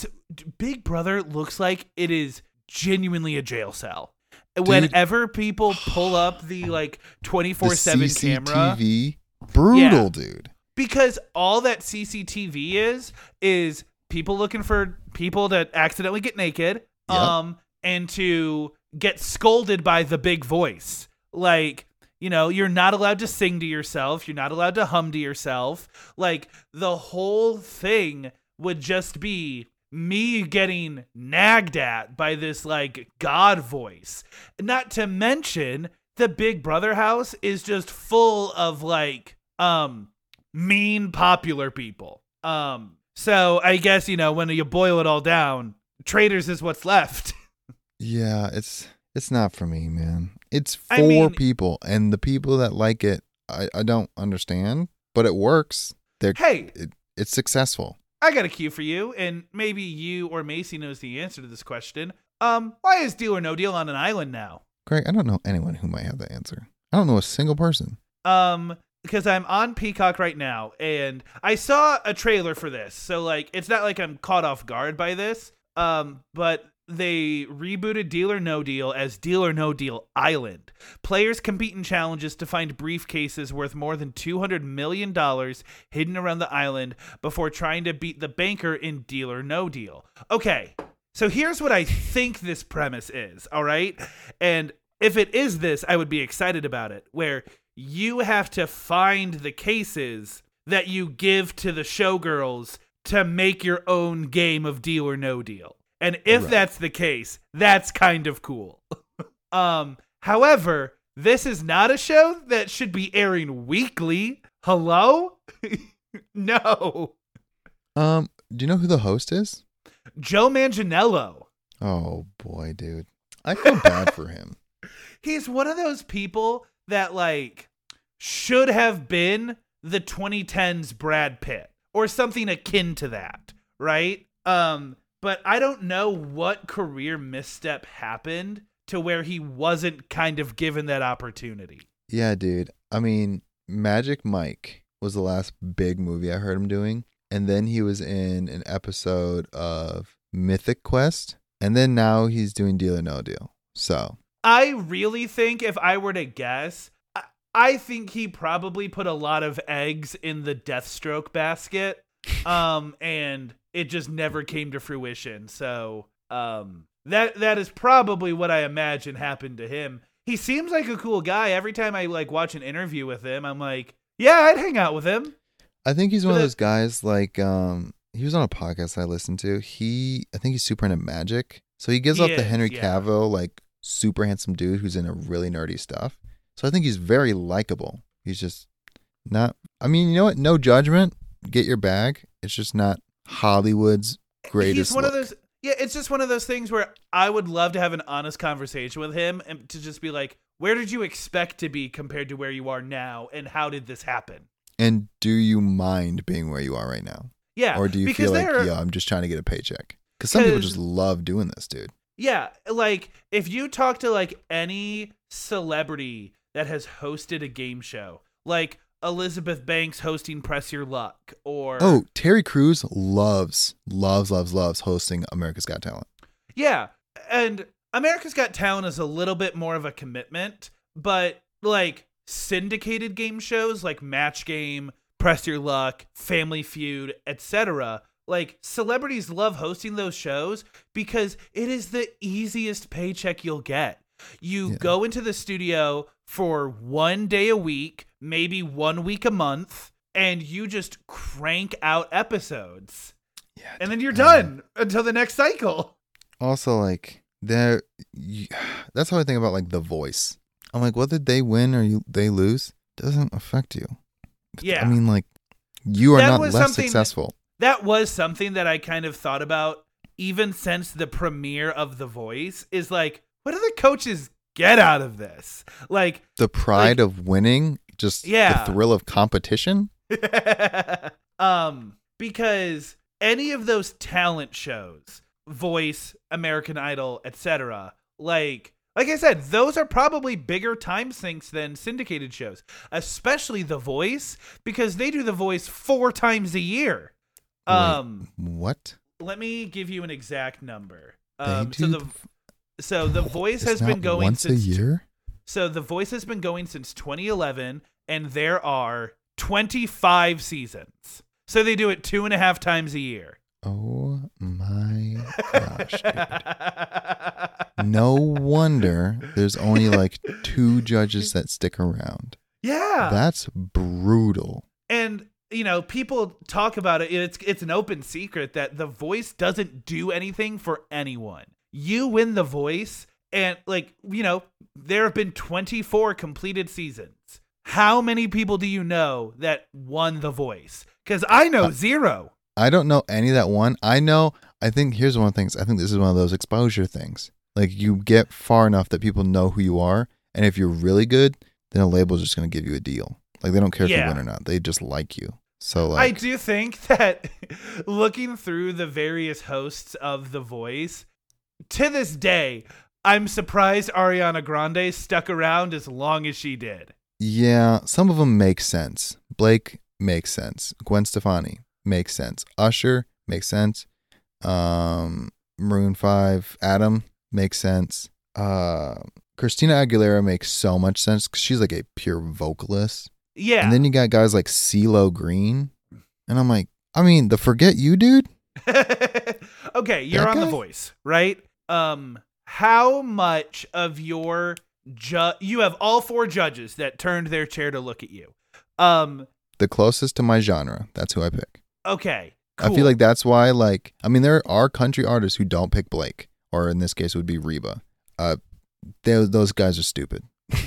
Big Brother looks like it is genuinely a jail cell. Dude. Whenever people pull up the like twenty-four seven camera, C C T V, brutal, yeah, dude. Because all that C C T V is is people looking for people to accidentally get naked, yep. um, and to get scolded by the big voice. Like, you know, you're not allowed to sing to yourself. You're not allowed to hum to yourself. Like, the whole thing would just be me getting nagged at by this, like, God voice. Not to mention, the Big Brother house is just full of, like, um, mean, popular people. Um, so I guess, you know, when you boil it all down, Traitors is what's left. Yeah, it's it's not for me, man. It's for I mean, people, and the people that like it, I, I don't understand, but it works. They're, hey, it, it's successful. I got a cue for you, and maybe you or Macy knows the answer to this question. Um, why is Deal or No Deal on an island now? Greg, I don't know anyone who might have the answer. I don't know a single person. Um, because I'm on Peacock right now, and I saw a trailer for this, so like it's not like I'm caught off guard by this. Um, but they rebooted Deal or No Deal as Deal or No Deal Island. Players compete in challenges to find briefcases worth more than two hundred million dollars hidden around the island before trying to beat the banker in Deal or No Deal. Okay, so here's what I think this premise is, all right? And if it is this, I would be excited about it, where you have to find the cases that you give to the showgirls to make your own game of Deal or No Deal. And if right. that's the case, that's kind of cool. um, however, this is not a show that should be airing weekly. Hello? No. Um, do you know who the host is? Joe Manganiello. Oh boy, dude. I feel bad for him. He's one of those people that like should have been the twenty tens Brad Pitt or something akin to that, right? Um, but I don't know what career misstep happened to where he wasn't kind of given that opportunity. Yeah, dude. I mean, Magic Mike was the last big movie I heard him doing. And then he was in an episode of Mythic Quest. And then now he's doing Deal or No Deal. So I really think if I were to guess, I think he probably put a lot of eggs in the Deathstroke basket. Um, and it just never came to fruition. So um, that that is probably what I imagine happened to him. He seems like a cool guy. Every time I like watch an interview with him, I'm like, yeah, I'd hang out with him. I think he's one of those guys like um, he was on a podcast I listened to. He I think he's super into magic. So he gives He off the is, Henry yeah. Cavill like super handsome dude who's into really nerdy stuff. So I think he's very likable. He's just not, I mean, you know what? No judgment. Get your bag. It's just not Hollywood's greatest He's one look. of those, yeah, it's just one of those things where I would love to have an honest conversation with him and to just be like, where did you expect to be compared to where you are now? And how did this happen? And do you mind being where you are right now? Yeah. Or do you because feel like, there are- yo, I'm just trying to get a paycheck? Because some people 'Cause- just love doing this, dude. Yeah, like if you talk to like any celebrity that has hosted a game show, like Elizabeth Banks hosting Press Your Luck, or Oh, Terry Crews loves, loves, loves, loves hosting America's Got Talent. yeah, and America's Got Talent is a little bit more of a commitment, but like syndicated game shows like Match Game, Press Your Luck, Family Feud, et cetera. Like, celebrities love hosting those shows because it is the easiest paycheck you'll get. You Yeah. go into the studio for one day a week, maybe one week a month, and you just crank out episodes. Yeah, And then you're um, done until the next cycle. Also, like, there, you, that's how I think about, like, The Voice. I'm like, whether they win or you they lose doesn't affect you. Yeah. I mean, like, you are That not was less something- successful. That was something that I kind of thought about even since the premiere of The Voice, is like, what do the coaches get out of this? Like, The pride like- of winning, just Yeah. the thrill of competition. um, because any of those talent shows, Voice, American Idol, et cetera, like, like I said, those are probably bigger time sinks than syndicated shows, especially The Voice, because they do The Voice four times a year. Wait, Um, what? let me give you an exact number. They Um, so do the so the Voice It's has been not going once since a year. so the Voice has been going since twenty eleven, and there are twenty-five seasons. So they do it two and a half times a year. Oh my gosh. dude. No wonder there's only like two judges that stick around. Yeah. That's brutal. And you know, people talk about it. It's it's an open secret that The Voice doesn't do anything for anyone. You win The Voice, and like, you know, there have been twenty-four completed seasons. How many people do you know that won The Voice? Because I know Uh, zero. I don't know any that won. I know, I think here's one of the things. I think this is one of those exposure things. Like, you get far enough that people know who you are. And if you're really good, then a label's just going to give you a deal. Like, they don't care if Yeah. you win or not. They just like you. So, I like, do think that looking through the various hosts of The Voice, to this day, I'm surprised Ariana Grande stuck around as long as she did. yeah, some of them make sense. Blake makes sense. Gwen Stefani makes sense. Usher makes sense. Um, Maroon five, Adam makes sense. Uh, Christina Aguilera makes so much sense because she's like a pure vocalist. Yeah. And then you got guys like CeeLo Green. And I'm like, I mean, the Forget You dude? Okay, you're That on The guy? Voice, right? Um, how much of your ju- you have all four judges that turned their chair to look at you. Um, The closest to my genre. That's who I pick. okay. I feel cool. like that's why, like, I mean, there are country artists who don't pick Blake, or in this case, it would be Reba. Uh, they, those guys are stupid.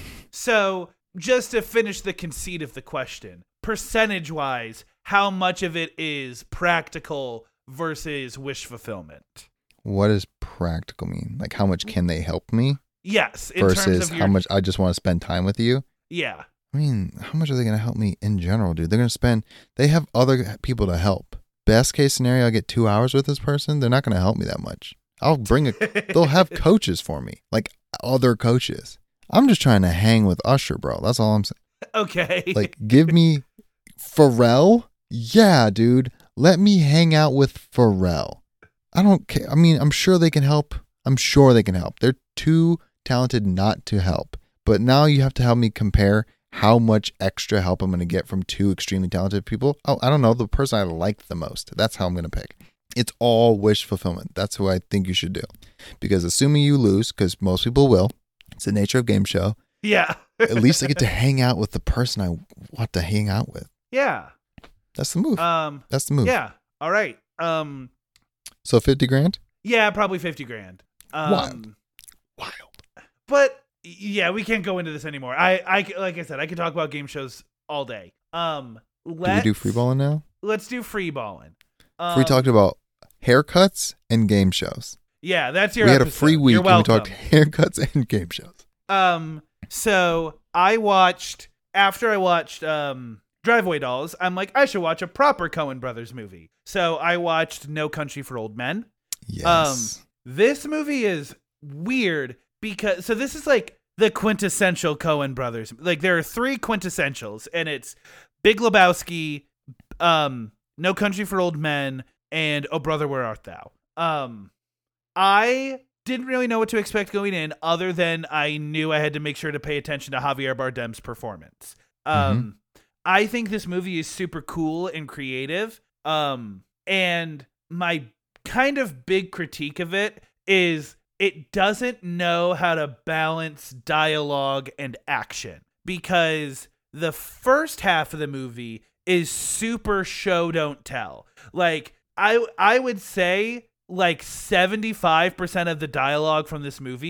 So, just to finish the conceit of the question, percentage-wise, how much of it is practical versus wish fulfillment? What does practical mean? Like, how much can they help me Yes, in terms versus of how your, much I just want to spend time with you? Yeah. I mean, how much are they going to help me in general, dude? They're going to spend, they have other people to help. Best case scenario, I get two hours with this person. They're not going to help me that much. I'll bring a, they'll have coaches for me, like other coaches. I'm just trying to hang with Usher, bro. That's all I'm saying. Okay. Like, give me Pharrell. Yeah, dude. Let me hang out with Pharrell. I don't care. I mean, I'm sure they can help. I'm sure they can help. They're too talented not to help. But now you have to help me compare how much extra help I'm going to get from two extremely talented people. Oh, I don't know. The person I like the most. That's how I'm going to pick. It's all wish fulfillment. That's who I think you should do. Because assuming you lose, because most people will, it's the nature of game show. yeah. At least I get to hang out with the person I want to hang out with. Yeah. That's the move. Um, That's the move. yeah. All right. Um, So fifty grand? yeah, probably fifty grand. Um, Wild. Wild. But yeah, we can't go into this anymore. I, I, like I said, I could talk about game shows all day. Um, Do let's we do free balling now? Let's do free balling. Um, we talked about haircuts and game shows. Yeah, that's your. We had a episode. free week You're and we welcome. talked haircuts and game shows. Um, so I watched after I watched um Driveway Dolls. I'm like, I should watch a proper Coen Brothers movie. So I watched No Country for Old Men. Yes. This movie is weird because so this is like the quintessential Coen Brothers. Like there are three quintessentials, and it's Big Lebowski, um, No Country for Old Men, and Oh Brother, Where Art Thou? Um, I didn't really know what to expect going in, other than I knew I had to make sure to pay attention to Javier Bardem's performance. Um, I think this movie is super cool and creative. Um, and my kind of big critique of it is it doesn't know how to balance dialogue and action, because the first half of the movie is super show don't tell. Like I I would say like seventy-five percent of the dialogue from this movie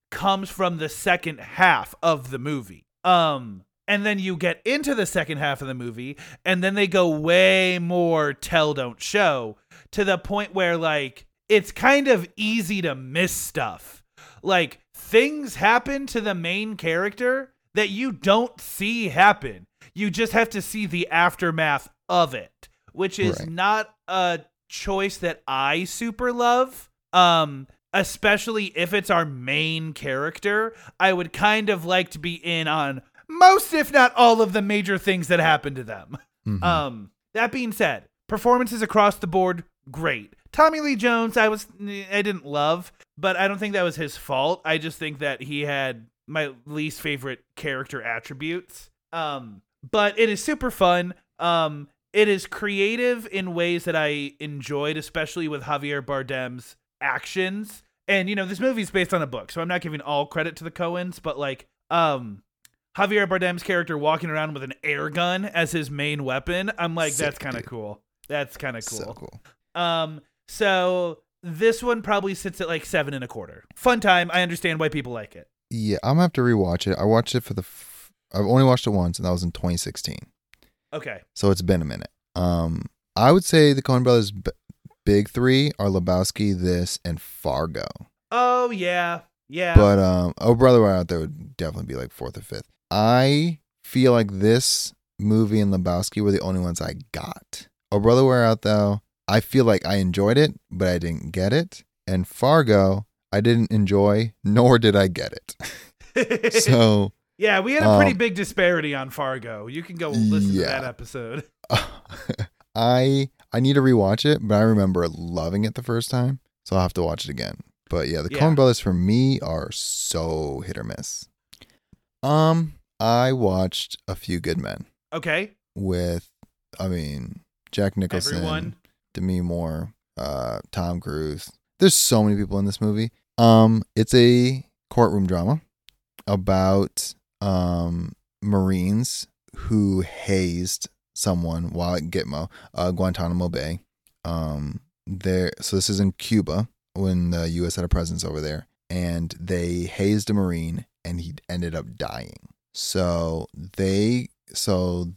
comes from the second half of the movie. Um, and then you get into the second half of the movie, and then they go way more tell, don't show, to the point where, like, it's kind of easy to miss stuff. Like, things happen to the main character that you don't see happen. You just have to see the aftermath of it, which is Right. not a choice that I super love. Um, especially if it's our main character. I would kind of like to be in on most, if not all, of the major things that happen to them. Mhm. Um, that being said, performances across the board, great. Tommy Lee Jones, I was I didn't love, but I don't think that was his fault. I just think that he had my least favorite character attributes. Um, but it is super fun. Um, it is creative in ways that I enjoyed, especially with Javier Bardem's actions. And, you know, this movie's based on a book, so I'm not giving all credit to the Coens, but, like, um, Javier Bardem's character walking around with an air gun as his main weapon, I'm like, Sick, that's kind of dude. cool. That's kind of cool. So cool. Um, so this one probably sits at like seven and a quarter. Fun time. I understand why people like it. Yeah, I'm gonna have to rewatch it. I watched it for the. F- I've only watched it once, and that was in twenty sixteen. Okay. So it's been a minute. Um, I would say the Coen Brothers' b- big three are Lebowski, this, and Fargo. Oh yeah, yeah. But um, Oh Brother Where Art There would definitely be like fourth or fifth. I feel like this movie and Lebowski were the only ones I got. Oh Brother Where Art Thou, I feel like I enjoyed it, but I didn't get it. And Fargo, I didn't enjoy, nor did I get it. So yeah, we had a pretty um, big disparity on Fargo. You can go listen yeah. to that episode. I I need to rewatch it, but I remember loving it the first time, so I'll have to watch it again. But yeah, the Yeah. Coen Brothers for me are so hit or miss. Um, I watched A Few Good Men Okay. with, I mean, Jack Nicholson, Everyone. Demi Moore, uh, Tom Cruise. There's so many people in this movie. Um, it's a courtroom drama about um Marines who hazed someone while at Gitmo, uh, Guantanamo Bay. Um, there. So this is in Cuba when the U S had a presence over there, and they hazed a Marine, and he ended up dying. So they, so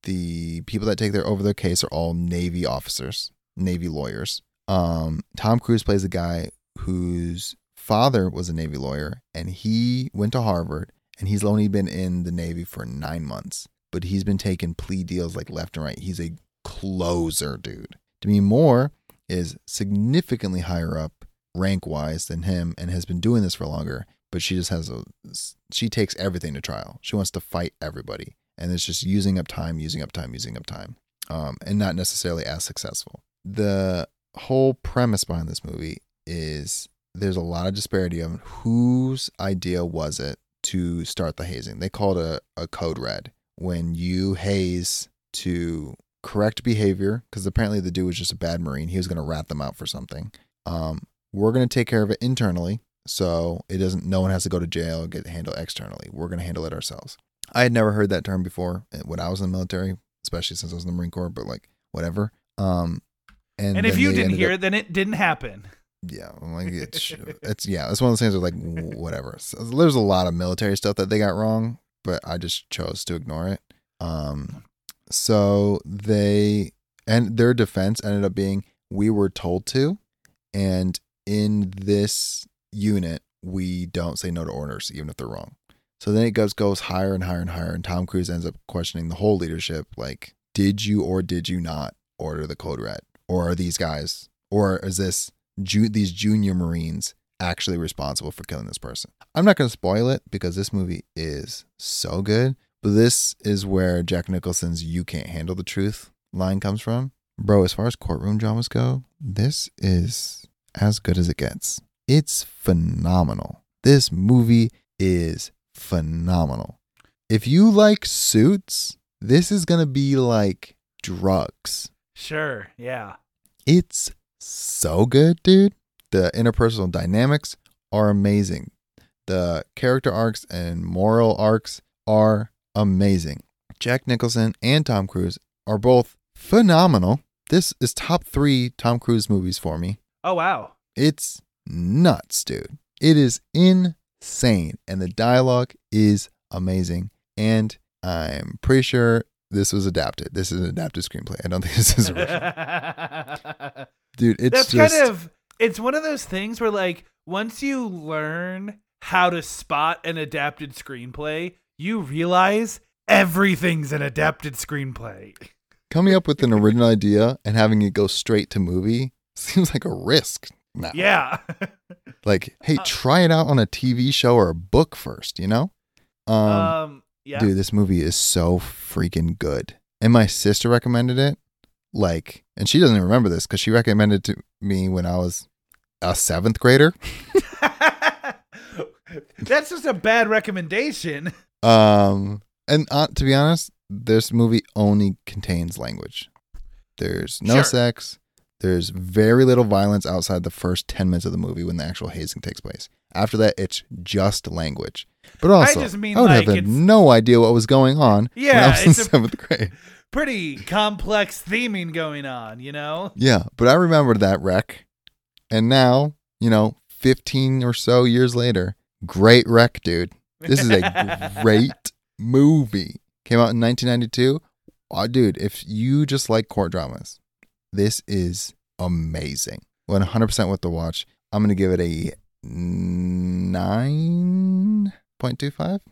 the people that take their over their case are all Navy officers, Navy lawyers. Um, Tom Cruise plays a guy whose father was a Navy lawyer, and he went to Harvard, and he's only been in the Navy for nine months, but he's been taking plea deals like left and right. He's a closer, dude. Demi Moore is significantly higher up rank wise than him and has been doing this for longer, but she just has a, she takes everything to trial. She wants to fight everybody, and it's just using up time, using up time, using up time, um, and not necessarily as successful. The whole premise behind this movie is there's a lot of disparity of whose idea was it to start the hazing. They call it a, a code red, when you haze to correct behavior, because apparently the dude was just a bad Marine. He was going to rat them out for something. Um, we're going to take care of it internally, so it doesn't. No one has to go to jail or get handled externally. We're going to handle it ourselves. I had never heard that term before when I was in the military, especially since I was in the Marine Corps. But like, whatever. Um, and And if then you they didn't ended hear up- it, then it didn't happen. yeah, I'm like it's it's yeah, it's one of those things where like whatever. So there's a lot of military stuff that they got wrong, but I just chose to ignore it. Um, so they and their defense ended up being we were told to, and in this unit we don't say no to orders even if they're wrong. So then it goes goes higher and higher and higher, and Tom Cruise ends up questioning the whole leadership. Like, did you or did you not order the code red, or are these guys, or is this ju- these junior Marines actually responsible for killing this person? I'm not going to spoil it because this movie is so good, but this is where Jack Nicholson's "you can't handle the truth" line comes from. Bro, as far as courtroom dramas go, this is as good as it gets. It's phenomenal. This movie is phenomenal. If you like Suits, this is going to be like drugs. Sure. Yeah. It's so good, dude. The interpersonal dynamics are amazing. The character arcs and moral arcs are amazing. Jack Nicholson and Tom Cruise are both phenomenal. This is top three Tom Cruise movies for me. Oh, wow. It's nuts, dude. It is insane. insane. And the dialogue is amazing. And I'm pretty sure this was adapted. This is an adapted screenplay. I don't think this is original. Dude, it's That's just... kind of, it's one of those things where, like, once you learn how to spot an adapted screenplay, you realize everything's an adapted screenplay. Coming up with an original idea and having it go straight to movie seems like a risk now. Yeah. Like, hey, try it out on a T V show or a book first, you know? Um, um yeah. Dude, this movie is so freaking good. And my sister recommended it. Like, and she doesn't even remember this because she recommended it to me when I was a seventh grader. That's just a bad recommendation. Um, and uh, to be honest, this movie only contains language. There's no Sure. sex. There's very little violence outside the first ten minutes of the movie when the actual hazing takes place. After that, it's just language. But also, I, just mean, I would like, have it's- no idea what was going on Yeah, when I was in it's a- seventh grade. Pretty complex theming going on, you know? Yeah, but I remember that wreck. And now, you know, fifteen or so years later, great wreck, dude. This is a great movie. Came out in nineteen ninety-two. Oh, dude, if you just like court dramas, this is amazing. one hundred percent worth the watch. I'm going to give it a nine point two five.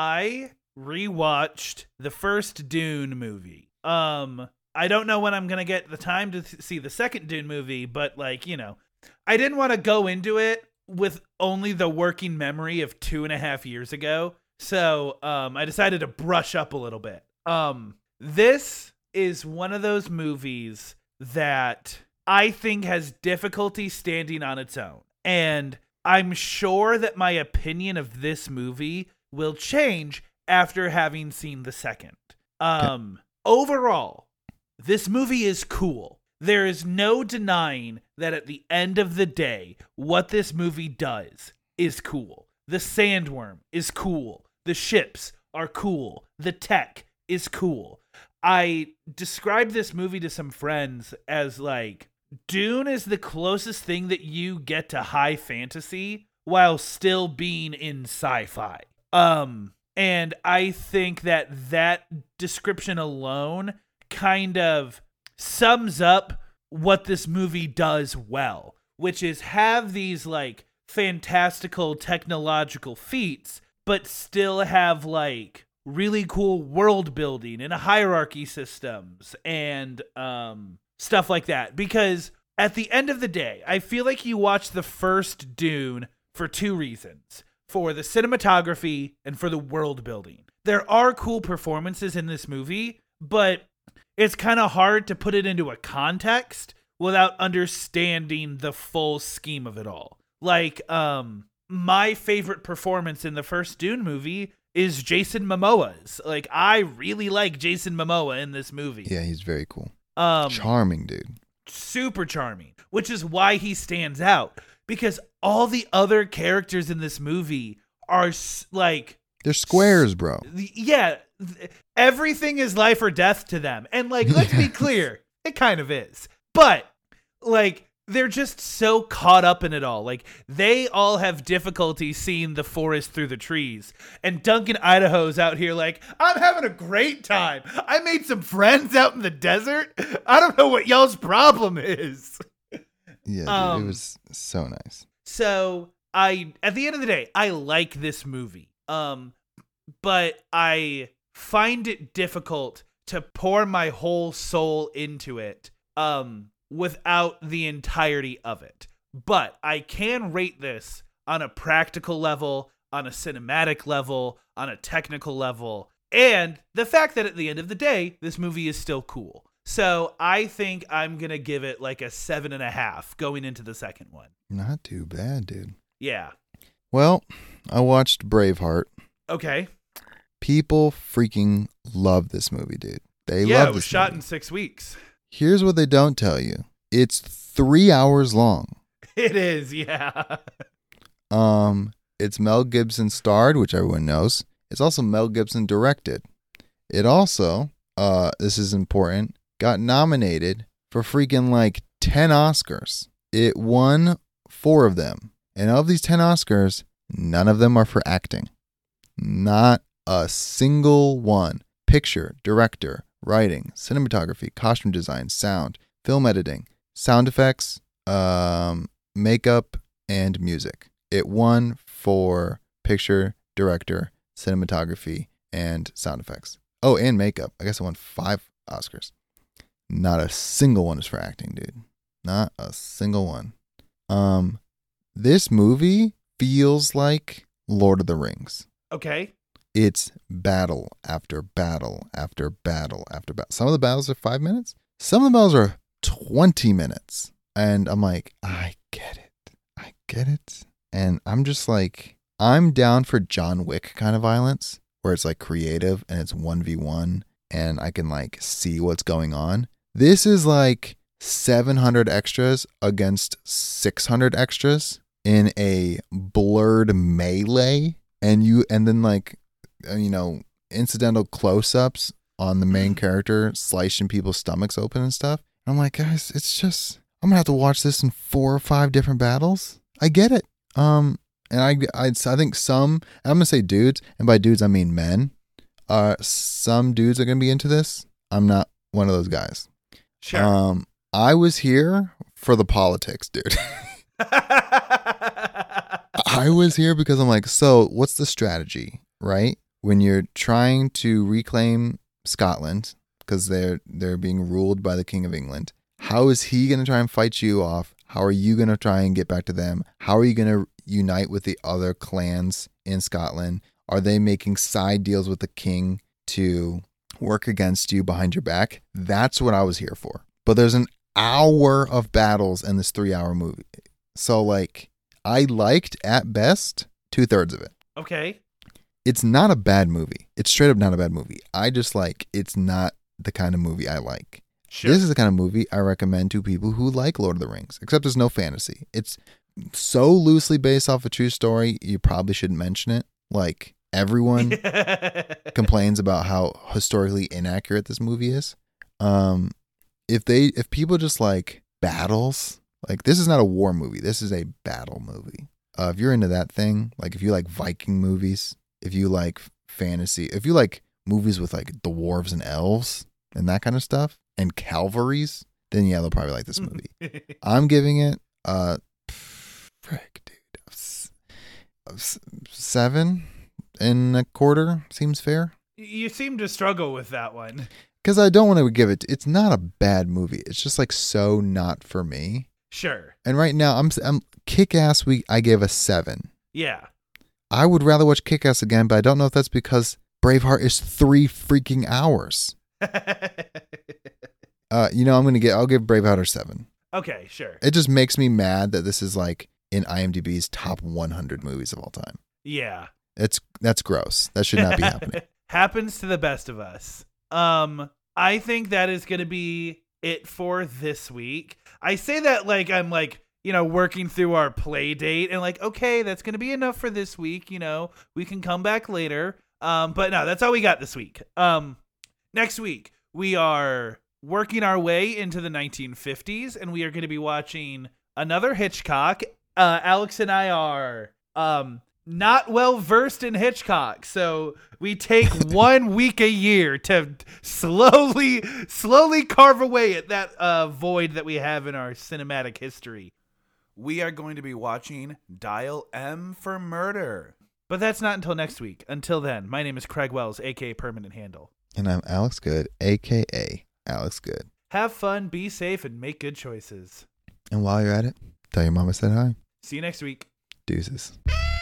I rewatched the first Dune movie. Um, I don't know when I'm going to get the time to th- see the second Dune movie, but, like, you know, I didn't want to go into it with only the working memory of two and a half years ago. So um, I decided to brush up a little bit. Um, this is one of those movies that I think has difficulty standing on its own. And I'm sure that my opinion of this movie will change after having seen the second. Um, overall, this movie is cool. There is no denying that at the end of the day, what this movie does is cool. The sandworm is cool. The ships are cool. The tech is cool. I described this movie to some friends as, like, Dune is the closest thing that you get to high fantasy while still being in sci-fi. Um, and I think that that description alone kind of sums up what this movie does well, which is have these, like, fantastical technological feats, but still have, like, really cool world building and hierarchy systems and um stuff like that. Because at the end of the day, I feel like you watch the first Dune for two reasons: for the cinematography and for the world building. There are cool performances in this movie, but it's kind of hard to put it into a context without understanding the full scheme of it all. Like, um, my favorite performance in the first Dune movie is Jason Momoa's. Like, I really like Jason Momoa in this movie. Yeah, he's very cool. Um, Charming, dude. super charming, which is why he stands out. Because all the other characters in this movie are, s- like... They're squares, bro. th- Yeah, th- everything is life or death to them. And, like, let's be clear, it kind of is. But, like... they're just so caught up in it all. Like, they all have difficulty seeing the forest through the trees. And Duncan Idaho's out here like, I'm having a great time. I made some friends out in the desert. I don't know what y'all's problem is. Yeah, dude, Um, it was so nice. So, I, at the end of the day, I like this movie. Um, but I find it difficult to pour my whole soul into it. Um... without the entirety of it. But I can rate this on a practical level, on a cinematic level, on a technical level, and the fact that at the end of the day, this movie is still cool. So I think I'm going to give it like a seven and a half going into the second one. Not too bad, dude. Yeah. Well, I watched Braveheart. Okay. People freaking love this movie, dude. They yeah, love it was this shot movie. in six weeks. Here's what they don't tell you. It's three hours long. It is, yeah. Um, it's Mel Gibson starred, which everyone knows. It's also Mel Gibson directed. It also, uh, this is important, got nominated for freaking like ten Oscars. It won four of them. And of these ten Oscars, None of them are for acting. Not a single one. Picture, director, writing, cinematography, costume design, sound, film editing, sound effects, um, makeup, and music. It won for picture, director, cinematography, and sound effects. Oh, and makeup. I guess it won five Oscars. Not a single one is for acting, dude. Not a single one. Um, this movie feels like Lord of the Rings. Okay. It's battle after battle after battle after battle. Some of the battles are five minutes. Some of the battles are twenty minutes. And I'm like, I get it. I get it. And I'm just like, I'm down for John Wick kind of violence where it's like creative and it's one v one and I can like see what's going on. This is like seven hundred extras against six hundred extras in a blurred melee. And you, and then like, you know, incidental close-ups on the main character slicing people's stomachs open and stuff. I'm like, guys, it's just, I'm gonna have to watch this in four or five different battles. I get it. Um, and I, I, I think some, I'm gonna say dudes, and by dudes I mean men. Uh, some dudes are gonna be into this. I'm not one of those guys. Sure. Um, I was here for the politics, dude. I was here because I'm like, so what's the strategy, right? When you're trying to reclaim Scotland because they're they're being ruled by the King of England, how is he going to try and fight you off? How are you going to try and get back to them? How are you going to unite with the other clans in Scotland? Are they making side deals with the king to work against you behind your back? That's what I was here for. But there's an hour of battles in this three-hour movie. So, like, I liked, at best, two-thirds of it. Okay. It's not a bad movie. It's straight up not a bad movie. I just, like, it's not the kind of movie I like. Sure. This is the kind of movie I recommend to people who like Lord of the Rings, except there's no fantasy. It's so loosely based off a true story, you probably shouldn't mention it. Like, everyone complains about how historically inaccurate this movie is. Um, if they, if people just like battles, like this is not a war movie. This is a battle movie. Uh, if you're into that thing, like if you like Viking movies, if you like fantasy, if you like movies with like dwarves and elves and that kind of stuff and cavalries, then yeah, they'll probably like this movie. I'm giving it uh, frick, dude, seven and a quarter seems fair. You seem to struggle with that one. Because I don't want to give it, it's not a bad movie. It's just like so not for me. Sure. And right now, I'm, I'm Kick-Ass, we, I gave a seven. Yeah. I would rather watch Kick-Ass again, but I don't know if that's because Braveheart is three freaking hours. uh, you know, I'm going to get, I'll give Braveheart a seven. Okay, sure. It just makes me mad that this is like in IMDb's top one hundred movies of all time. Yeah. It's, that's gross. That should not be happening. Happens to the best of us. Um, I think that is going to be it for this week. I say that like I'm like, you know, working through our play date and like, okay, that's going to be enough for this week. You know, we can come back later. Um, but no, that's all we got this week. Um, next week we are working our way into the nineteen fifties and we are going to be watching another Hitchcock. Uh, Alex and I are, um, not well versed in Hitchcock, so we take one week a year to slowly, slowly carve away at that uh, void that we have in our cinematic history. We are going to be watching Dial M for Murder. But that's not until next week. Until then, my name is Craig Wells, aka Permanent Handle. And I'm Alex Good, aka Alex Good. Have fun, be safe, and make good choices. And while you're at it, tell your mama I said hi. See you next week. Deuces.